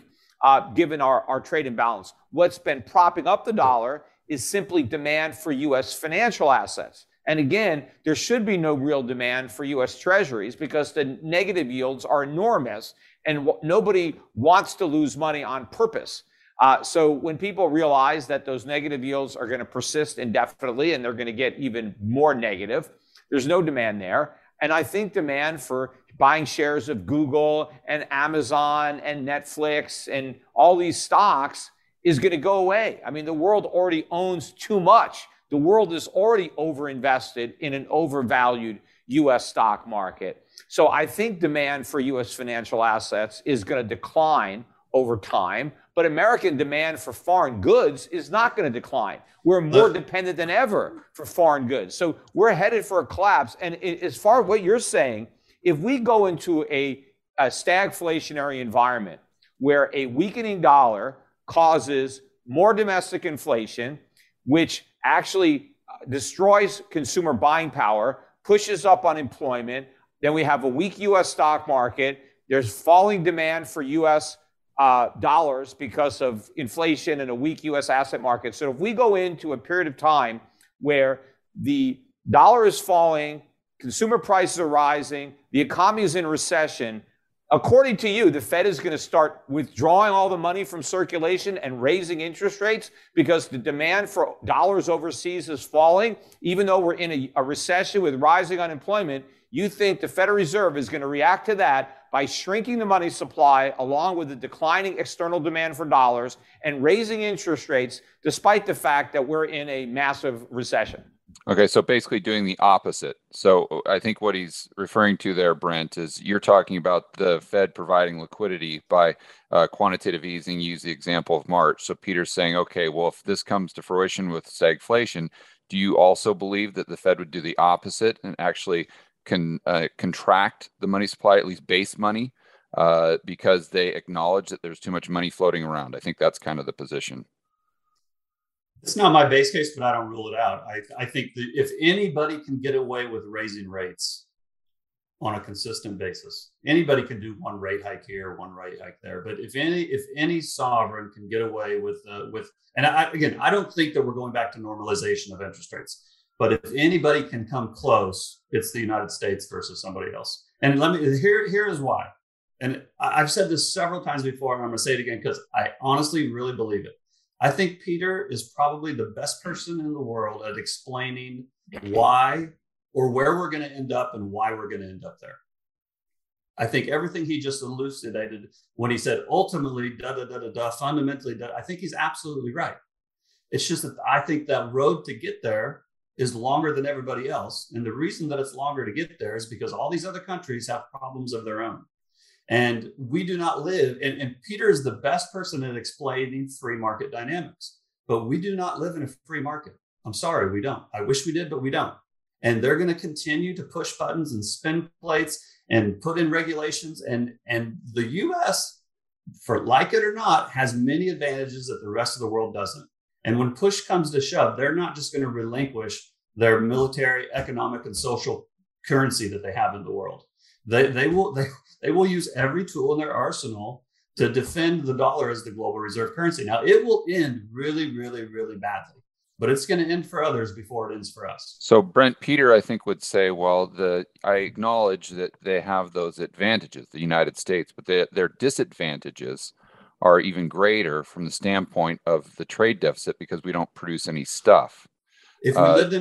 given our trade imbalance. What's been propping up the dollar is simply demand for U.S. financial assets. And again, there should be no real demand for U.S. treasuries because the negative yields are enormous and nobody wants to lose money on purpose. So when people realize that those negative yields are going to persist indefinitely and they're going to get even more negative, there's no demand there. And I think demand for buying shares of Google and Amazon and Netflix and all these stocks is going to go away. I mean, the world already owns too much. The world is already overinvested in an overvalued U.S. stock market. So I think demand for U.S. financial assets is going to decline over time, but American demand for foreign goods is not going to decline. We're more dependent than ever for foreign goods. So we're headed for a collapse. And as far as what you're saying, if we go into a stagflationary environment where a weakening dollar causes more domestic inflation, which actually destroys consumer buying power, pushes up unemployment, then we have a weak U.S. stock market, there's falling demand for U.S. Dollars because of inflation and a weak U.S. asset market. So if we go into a period of time where the dollar is falling, consumer prices are rising, the economy is in recession, according to you, the Fed is going to start withdrawing all the money from circulation and raising interest rates because the demand for dollars overseas is falling, even though we're in a recession with rising unemployment. You think the Federal Reserve is going to react to that by shrinking the money supply along with the declining external demand for dollars and raising interest rates despite the fact that we're in a massive recession. Okay, so basically doing the opposite. So I think what he's referring to there, Brent, is you're talking about the Fed providing liquidity by quantitative easing. Use the example of March. So Peter's saying, okay, well, if this comes to fruition with stagflation, do you also believe that the Fed would do the opposite and actually contract the money supply, at least base money, because they acknowledge that there's too much money floating around? I think that's kind of the position. It's not my base case, but I don't rule it out. I think that if anybody can get away with raising rates on a consistent basis, anybody can do one rate hike here, one rate hike there. But if any sovereign can get away with, and I don't think that we're going back to normalization of interest rates. But if anybody can come close, it's the United States versus somebody else. And here is why. And I've said this several times before, and I'm going to say it again because I honestly really believe it. I think Peter is probably the best person in the world at explaining why or where we're going to end up and why we're going to end up there. I think everything he just elucidated when he said ultimately, fundamentally, I think he's absolutely right. It's just that I think that road to get there is longer than everybody else. And the reason that it's longer to get there is because all these other countries have problems of their own. And we do not live, and Peter is the best person at explaining free market dynamics, but we do not live in a free market. I'm sorry, we don't. I wish we did, but we don't. And they're going to continue to push buttons and spin plates and put in regulations. And the US, for like it or not, has many advantages that the rest of the world doesn't. And when push comes to shove, they're not just going to relinquish their military, economic, and social currency that they have in the world. They will use every tool in their arsenal to defend the dollar as the global reserve currency. Now, it will end really, really, really badly, but it's going to end for others before it ends for us. So Brent, Peter, I think would say, well, I acknowledge that they have those advantages, the United States, but their disadvantages are even greater from the standpoint of the trade deficit because we don't produce any stuff. If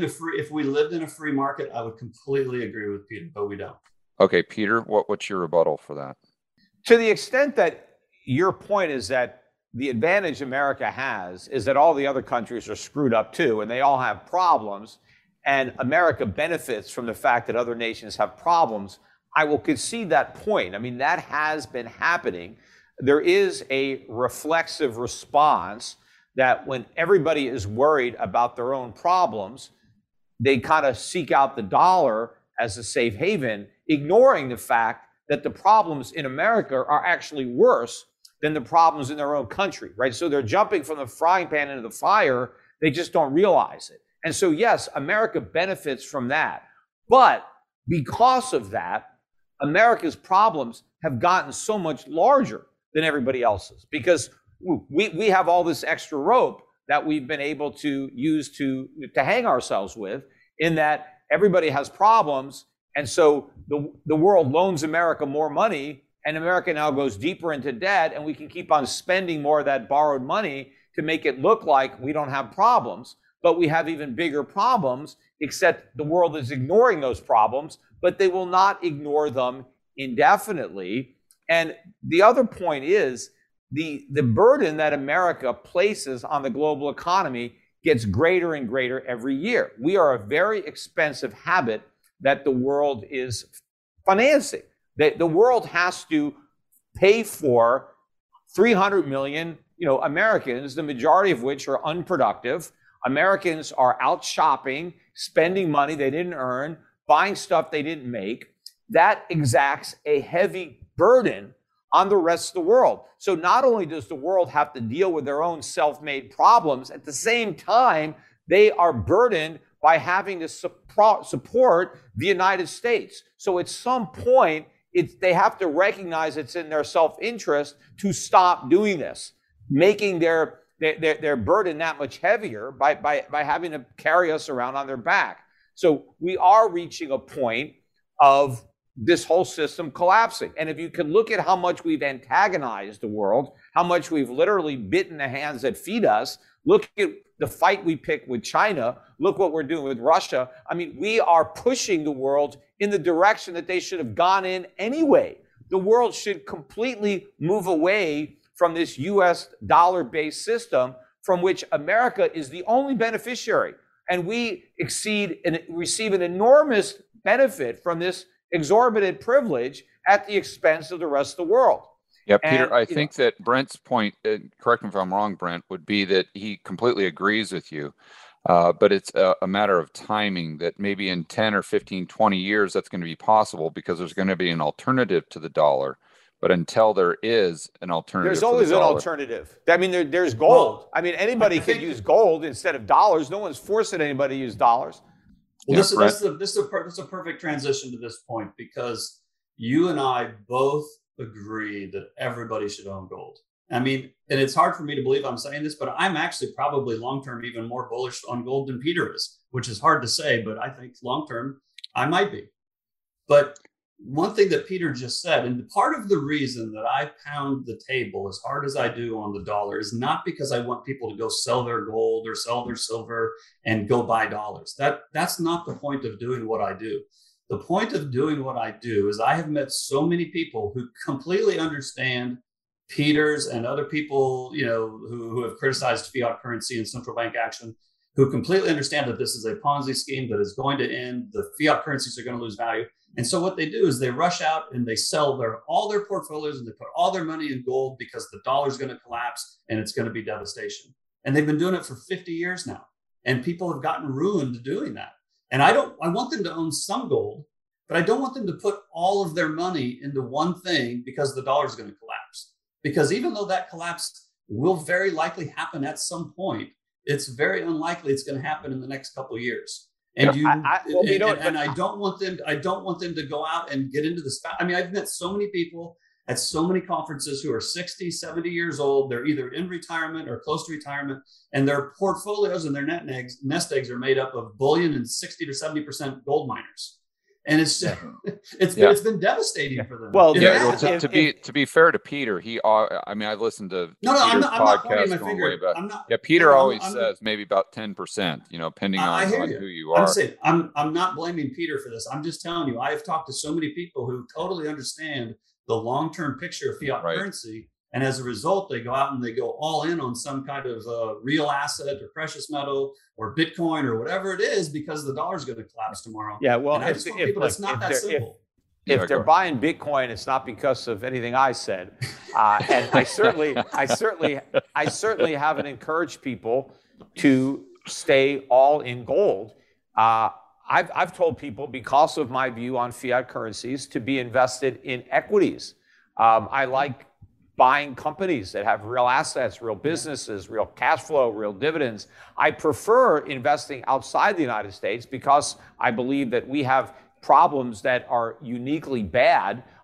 we lived in a free market, I would completely agree with Peter, but we don't. Okay, Peter, what's your rebuttal for that? To the extent that your point is that the advantage America has is that all the other countries are screwed up too, and they all have problems, and America benefits from the fact that other nations have problems, I will concede that point. I mean, that has been happening. There is a reflexive response that when everybody is worried about their own problems, they kind of seek out the dollar as a safe haven, ignoring the fact that the problems in America are actually worse than the problems in their own country, right? So they're jumping from the frying pan into the fire. They just don't realize it. And so, yes, America benefits from that. But because of that, America's problems have gotten so much larger. than everybody else's, because we have all this extra rope that we've been able to use to hang ourselves with, in that everybody has problems. And so the world loans America more money, and America now goes deeper into debt, and we can keep on spending more of that borrowed money to make it look like we don't have problems. But we have even bigger problems, except the world is ignoring those problems, but they will not ignore them indefinitely. And the other point is the burden that America places on the global economy gets greater and greater every year. We are a very expensive habit that the world is financing. The world has to pay for 300 million, Americans, the majority of which are unproductive. Americans are out shopping, spending money they didn't earn, buying stuff they didn't make. That exacts a heavy burden on the rest of the world. So not only does the world have to deal with their own self-made problems, at the same time, they are burdened by having to support the United States. So at some point, they have to recognize it's in their self-interest to stop doing this, making their burden that much heavier by having to carry us around on their back. So we are reaching a point of this whole system collapsing. And if you can look at how much we've antagonized the world, how much we've literally bitten the hands that feed us, look at the fight we pick with China, look what we're doing with Russia. I mean, we are pushing the world in the direction that they should have gone in anyway. The world should completely move away from this US dollar-based system, from which America is the only beneficiary. And we receive an enormous benefit from this exorbitant privilege at the expense of the rest of the world. Yeah, Peter, I think that Brent's point, correct me if I'm wrong, Brent, would be that he completely agrees with you. But it's a matter of timing, that maybe in 10 or 15, 20 years, that's going to be possible because there's going to be an alternative to the dollar. But until there is an alternative, there's always an alternative. I mean, there's gold. Well, I mean, anybody could use gold instead of dollars. No one's forcing anybody to use dollars. Well, this is a perfect transition to this point, because you and I both agree that everybody should own gold. I mean, and it's hard for me to believe I'm saying this, but I'm actually probably long-term even more bullish on gold than Peter is, which is hard to say, but I think long-term I might be. But one thing that Peter just said, and part of the reason that I pound the table as hard as I do on the dollar is not because I want people to go sell their gold or sell their silver and go buy dollars. That's not the point of doing what I do. The point of doing what I do is I have met so many people who completely understand Peter's and other people, who have criticized fiat currency and central bank action, who completely understand that this is a Ponzi scheme that is going to end. The fiat currencies are going to lose value. And so what they do is they rush out and they sell all their portfolios, and they put all their money in gold because the dollar is going to collapse and it's going to be devastation. And they've been doing it for 50 years now. And people have gotten ruined doing that. And I want them to own some gold, but I don't want them to put all of their money into one thing because the dollar is going to collapse. Because even though that collapse will very likely happen at some point, it's very unlikely it's going to happen in the next couple of years. And I don't want them to go out and get into this. I mean, I've met so many people at so many conferences who are 60, 70 years old. They're either in retirement or close to retirement, and their portfolios and their nest eggs are made up of bullion and 60 to 70% gold miners. And it's been devastating for them. Well, to be fair to Peter, I listened to Peter's podcast going way back. Peter always says maybe about 10%, depending on who you are. I'm not blaming Peter for this. I'm just telling you, I have talked to so many people who totally understand the long-term picture of fiat currency. And as a result, they go out and they go all in on some kind of real asset or precious metal or Bitcoin or whatever it is, because the dollar is going to collapse tomorrow. Yeah, well, and I just want people, it's not that simple. If they're buying Bitcoin, it's not because of anything I said. And I certainly haven't encouraged people to stay all in gold. I've told people, because of my view on fiat currencies, to be invested in equities. I like buying companies that have real assets, real businesses, real cash flow, real dividends. I prefer investing outside the United States because I believe that we have problems that are uniquely bad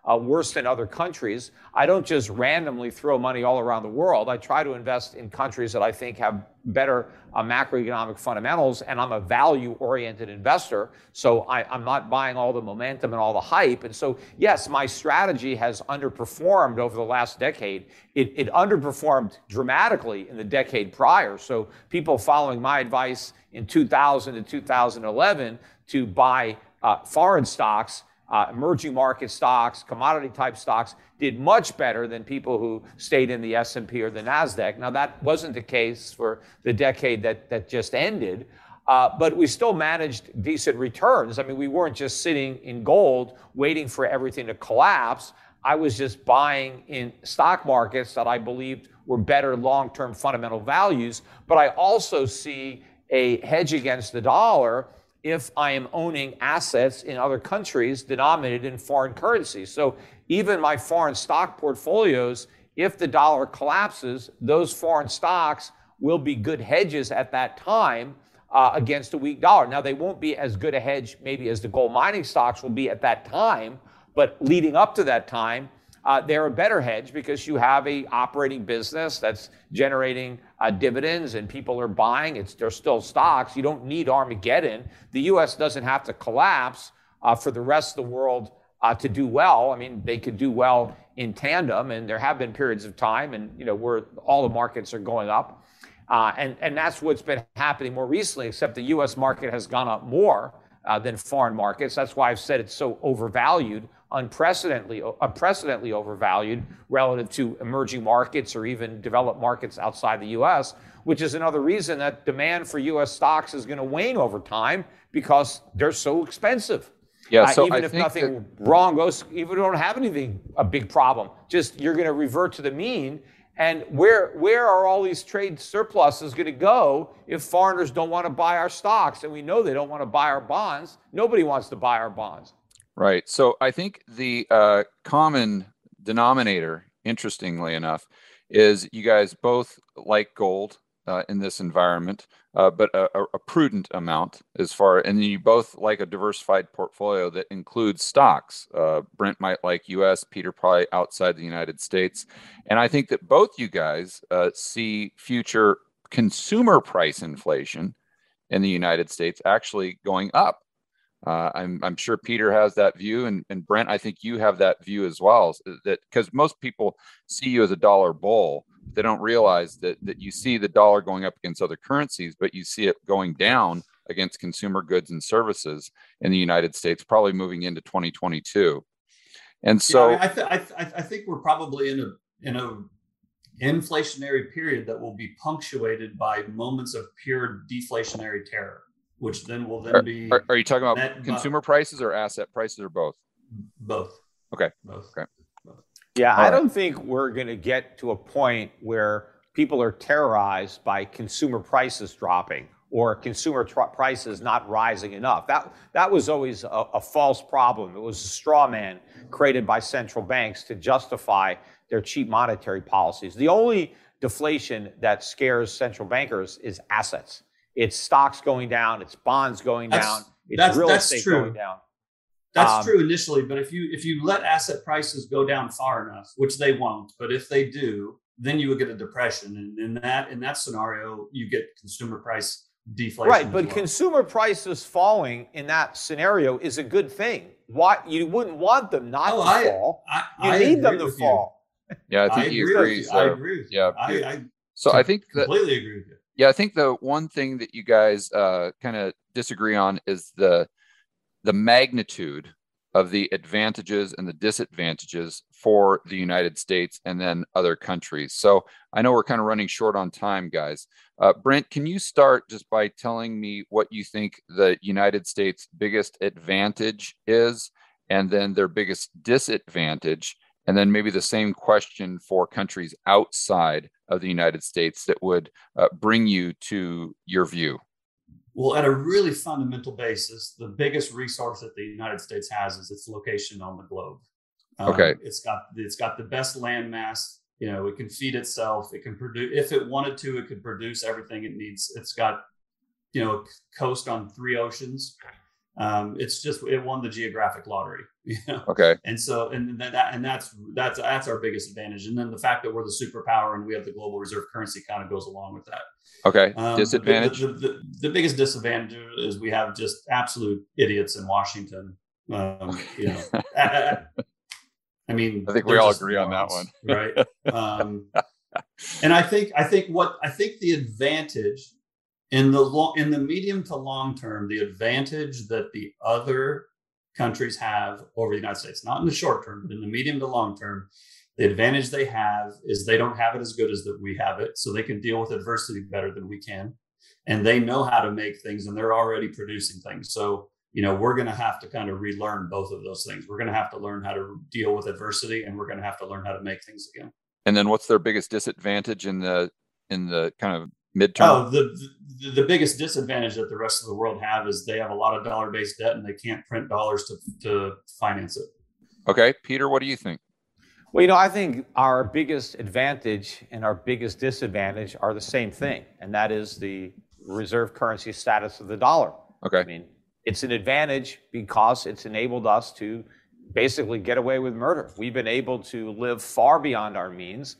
worse than other countries. I don't just randomly throw money all around the world. I try to invest in countries that I think have better macroeconomic fundamentals, and I'm a value-oriented investor, so I'm not buying all the momentum and all the hype. And so, yes, my strategy has underperformed over the last decade. It underperformed dramatically in the decade prior. So people following my advice in 2000 to 2011 to buy foreign stocks, emerging market stocks, commodity type stocks, did much better than people who stayed in the S&P or the NASDAQ. Now, that wasn't the case for the decade that just ended, but we still managed decent returns. I mean, we weren't just sitting in gold waiting for everything to collapse. I was just buying in stock markets that I believed were better long-term fundamental values, but I also see a hedge against the dollar if I am owning assets in other countries denominated in foreign currencies. So even my foreign stock portfolios, if the dollar collapses, those foreign stocks will be good hedges at that time against a weak dollar. Now, they won't be as good a hedge maybe as the gold mining stocks will be at that time, but leading up to that time, they're a better hedge because you have a operating business that's generating dividends and people are buying. They're still stocks. You don't need Armageddon. The U.S. doesn't have to collapse for the rest of the world to do well. I mean, they could do well in tandem, and there have been periods of time, and where all the markets are going up, and that's what's been happening more recently. Except the U.S. market has gone up more than foreign markets. That's why I've said it's so overvalued. Unprecedentedly overvalued relative to emerging markets or even developed markets outside the U.S., which is another reason that demand for U.S. stocks is going to wane over time because they're so expensive. Yeah, so even if nothing wrong goes, even if we don't have anything, a big problem, just you're going to revert to the mean. And where are all these trade surpluses going to go if foreigners don't want to buy our stocks? And we know they don't want to buy our bonds. Nobody wants to buy our bonds. Right. So I think the common denominator, interestingly enough, is you guys both like gold in this environment, but a prudent amount and you both like a diversified portfolio that includes stocks. Brent might like U.S., Peter probably outside the United States. And I think that both you guys see future consumer price inflation in the United States actually going up. I'm sure Peter has that view, and Brent, I think you have that view as well. That because most people see you as a dollar bull, they don't realize that you see the dollar going up against other currencies, but you see it going down against consumer goods and services in the United States, probably moving into 2022. And so, I think we're probably in a inflationary period that will be punctuated by moments of pure deflationary terror, which then will be. Are you talking about consumer prices or asset prices or both? Both. Okay. Both. Okay. Yeah, I don't think we're going to get to a point where people are terrorized by consumer prices dropping or consumer prices not rising enough. That was always a false problem. It was a straw man created by central banks to justify their cheap monetary policies. The only deflation that scares central bankers is assets. It's stocks going down, it's bonds going down, it's real estate going down. That's true initially, but if you let asset prices go down far enough, which they won't, but if they do, then you would get a depression, and in that scenario, you get consumer price deflation. Right, but consumer prices falling in that scenario is a good thing. Why you wouldn't want them not to fall? You need them to fall. Yeah, I think you agree. I agree with you. Yeah, I think that completely agree with you. Yeah, I think the one thing that you guys kind of disagree on is the magnitude of the advantages and the disadvantages for the United States and then other countries. So I know we're kind of running short on time, guys. Brent, can you start just by telling me what you think the United States' biggest advantage is, and then their biggest disadvantage, and then maybe the same question for countries outside of the United States that would bring you to your view? Well, at a really fundamental basis, the biggest resource that the United States has is its location on the globe. Okay. It's got the best landmass. It can feed itself. It can produce, if it wanted to, it could produce everything it needs. It's got, a coast on 3 oceans. It won the geographic lottery. Okay. And so, that's our biggest advantage. And then the fact that we're the superpower and we have the global reserve currency kind of goes along with that. Okay. Disadvantage. The biggest disadvantage is we have just absolute idiots in Washington. I mean, I think we all agree on that one, right? And I think the advantage in the medium to long term, the advantage that the other countries have over the United States, not in the short term, but in the medium to long term, the advantage they have is they don't have it as good as that we have it, so they can deal with adversity better than we can, and they know how to make things, and they're already producing things. So we're going to have to kind of relearn both of those things. We're going to have to learn how to deal with adversity, and we're going to have to learn how to make things again. And then what's their biggest disadvantage in the kind of midterm? Oh, the biggest disadvantage that the rest of the world have is they have a lot of dollar-based debt and they can't print dollars to finance it. Okay. Peter, what do you think? Well, I think our biggest advantage and our biggest disadvantage are the same thing, and that is the reserve currency status of the dollar. Okay. I mean, it's an advantage because it's enabled us to basically get away with murder. We've been able to live far beyond our means.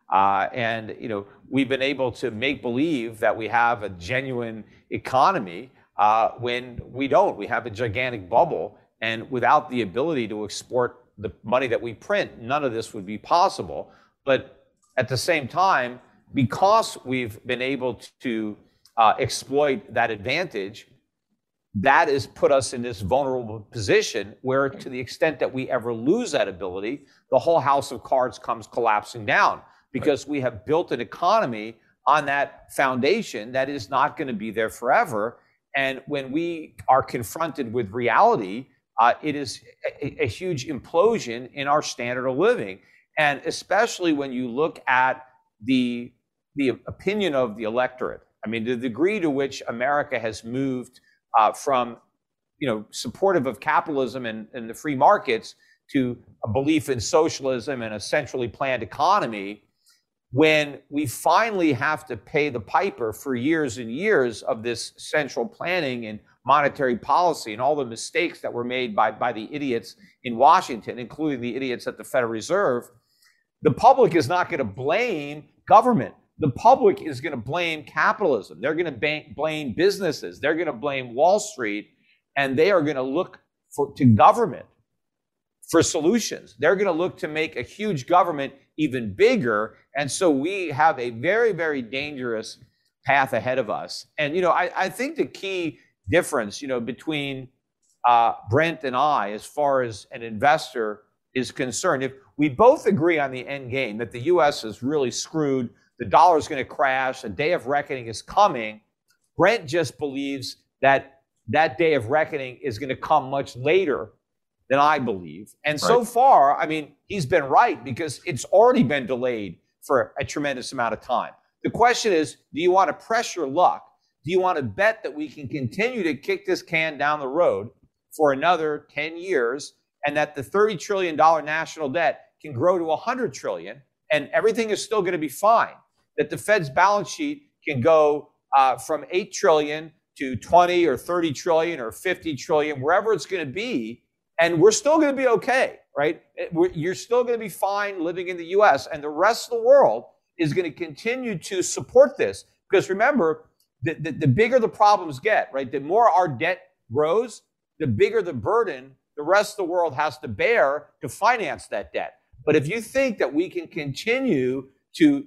And we've been able to make believe that we have a genuine economy when we don't. We have a gigantic bubble. And without the ability to export the money that we print, none of this would be possible. But at the same time, because we've been able to exploit that advantage, that has put us in this vulnerable position where, to the extent that we ever lose that ability, the whole house of cards comes collapsing down, because we have built an economy on that foundation that is not going to be there forever. And when we are confronted with reality, it is a huge implosion in our standard of living. And especially when you look at the opinion of the electorate. I mean, the degree to which America has moved from supportive of capitalism and the free markets to a belief in socialism and a centrally planned economy, when we finally have to pay the piper for years and years of this central planning and monetary policy and all the mistakes that were made by the idiots in Washington, including the idiots at the Federal Reserve, the public is not going to blame government. The public is going to blame capitalism. They're going to blame businesses. They're going to blame Wall Street, and they are going to look to government for solutions. They're going to look to make a huge government even bigger. And so we have a very, very dangerous path ahead of us. And, I think the key difference, between Brent and I, as far as an investor is concerned, if we both agree on the end game, that the U.S. is really screwed, the dollar is going to crash, a day of reckoning is coming, Brent just believes that that day of reckoning is going to come much later than I believe. And so far, I mean, he's been right, because it's already been delayed for a tremendous amount of time. The question is, do you want to press your luck? Do you want to bet that we can continue to kick this can down the road for another 10 years, and that the $30 trillion national debt can grow to $100 trillion and everything is still going to be fine? That the Fed's balance sheet can go from 8 trillion to 20 or 30 trillion or 50 trillion, wherever it's going to be, and we're still going to be okay, right? You're still going to be fine living in the U.S., and the rest of the world is going to continue to support this. Because remember, the bigger the problems get, right? The more our debt grows, the bigger the burden the rest of the world has to bear to finance that debt. But if you think that we can continue to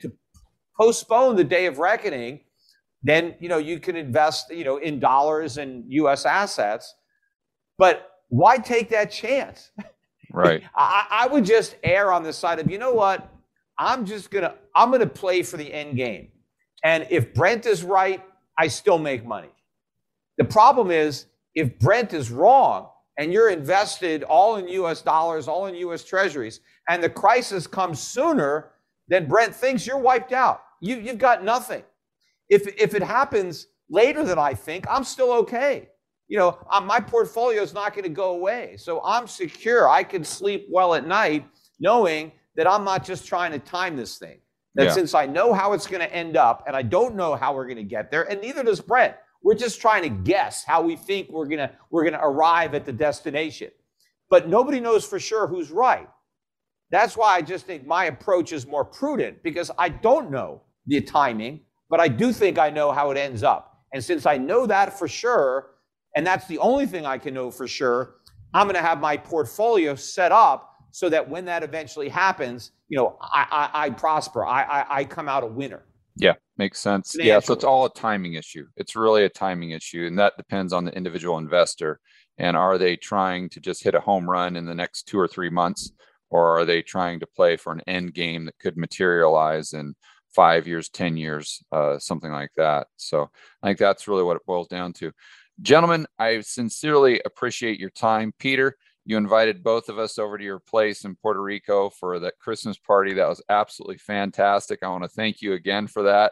postpone the day of reckoning, then you can invest in dollars and U.S. assets. But why take that chance? Right. I would just err on the side of, what, I'm gonna play for the end game. And if Brent is right, I still make money. The problem is, if Brent is wrong and you're invested all in U.S. dollars, all in U.S. treasuries, and the crisis comes sooner than Brent thinks, you're wiped out. You've got nothing. If it happens later than I think, I'm still okay. My portfolio is not going to go away. So I'm secure. I can sleep well at night knowing that I'm not just trying to time this thing. That since I know how it's going to end up, and I don't know how we're going to get there, and neither does Brent. We're just trying to guess how we think we're gonna arrive at the destination. But nobody knows for sure who's right. That's why I just think my approach is more prudent, because I don't know the timing, but I do think I know how it ends up. And since I know that for sure, and that's the only thing I can know for sure, I'm going to have my portfolio set up so that when that eventually happens, I prosper. I come out a winner. Yeah, makes sense. Yeah, so it's all a timing issue. It's really a timing issue, and that depends on the individual investor. And are they trying to just hit a home run in the next 2 or 3 months, or are they trying to play for an end game that could materialize in 5 years, 10 years, something like that? So I think that's really what it boils down to. Gentlemen, I sincerely appreciate your time. Peter, you invited both of us over to your place in Puerto Rico for that Christmas party. That was absolutely fantastic. I want to thank you again for that.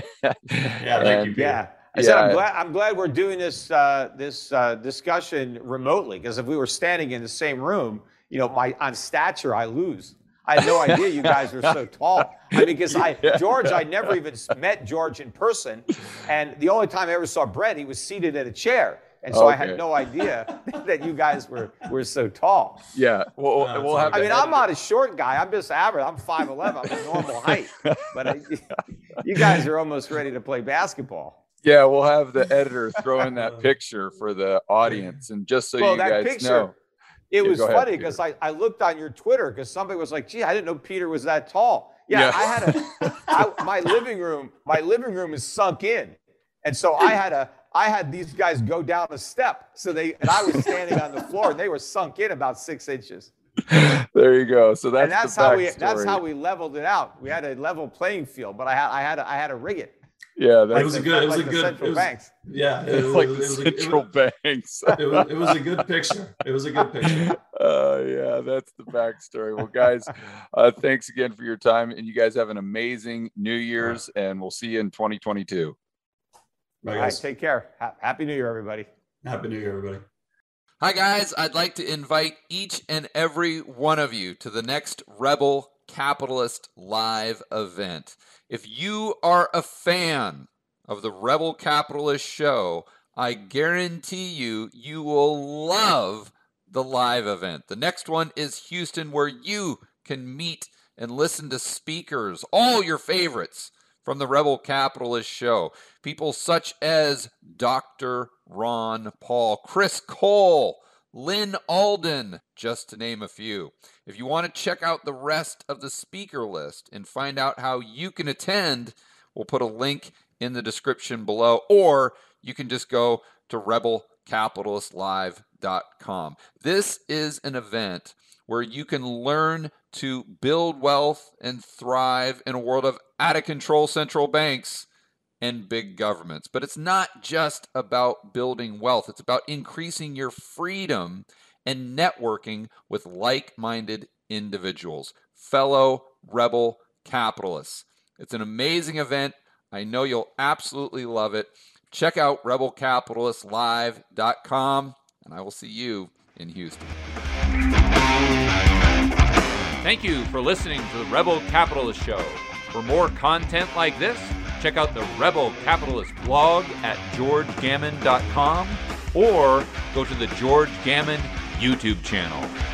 Thank you, Peter. Yeah. I said, I'm glad we're doing this discussion remotely, because if we were standing in the same room, on stature, I lose. I had no idea you guys were so tall. Because George, I never even met George in person. And the only time I ever saw Brent, he was seated at a chair. And so I had no idea that you guys were so tall. Yeah. We'll have I'm not a short guy. I'm just average. I'm 5'11". I'm a normal height. But you guys are almost ready to play basketball. Yeah, we'll have the editor throw in that picture for the audience. And just so you guys know. It was funny because I looked on your Twitter, because somebody was like, gee, I didn't know Peter was that tall. Yeah. My living room is sunk in. And so I had these guys go down a step. And I was standing on the floor, and they were sunk in about 6 inches. There you go. So that's how we leveled it out. We had a level playing field, but I had to rig it. Yeah, it was a good central banks. Yeah, it was like the central banks. It was a good picture. It was a good picture. Yeah, that's the backstory. Well, guys, thanks again for your time, and you guys have an amazing New Year's, and we'll see you in 2022. All right, take care. Happy New Year, everybody. Happy New Year, everybody. Hi, guys. I'd like to invite each and every one of you to the next Rebel Capitalist Live event. If you are a fan of the Rebel Capitalist show, I guarantee you will love the live event. The next one is Houston, where you can meet and listen to speakers, all your favorites from the Rebel Capitalist show. People such as Dr. Ron Paul, Chris Cole, Lynn Alden, just to name a few. If you want to check out the rest of the speaker list and find out how you can attend, we'll put a link in the description below, or you can just go to rebelcapitalistlive.com. This is an event where you can learn to build wealth and thrive in a world of out-of-control central banks and big governments. But it's not just about building wealth. It's about increasing your freedom and networking with like-minded individuals, fellow rebel capitalists. It's an amazing event. I know you'll absolutely love it. Check out rebelcapitalistlive.com, and I will see you in Houston. Thank you for listening to the Rebel Capitalist Show. For more content like this, check out the Rebel Capitalist blog at georgegammon.com or go to the George Gammon YouTube channel.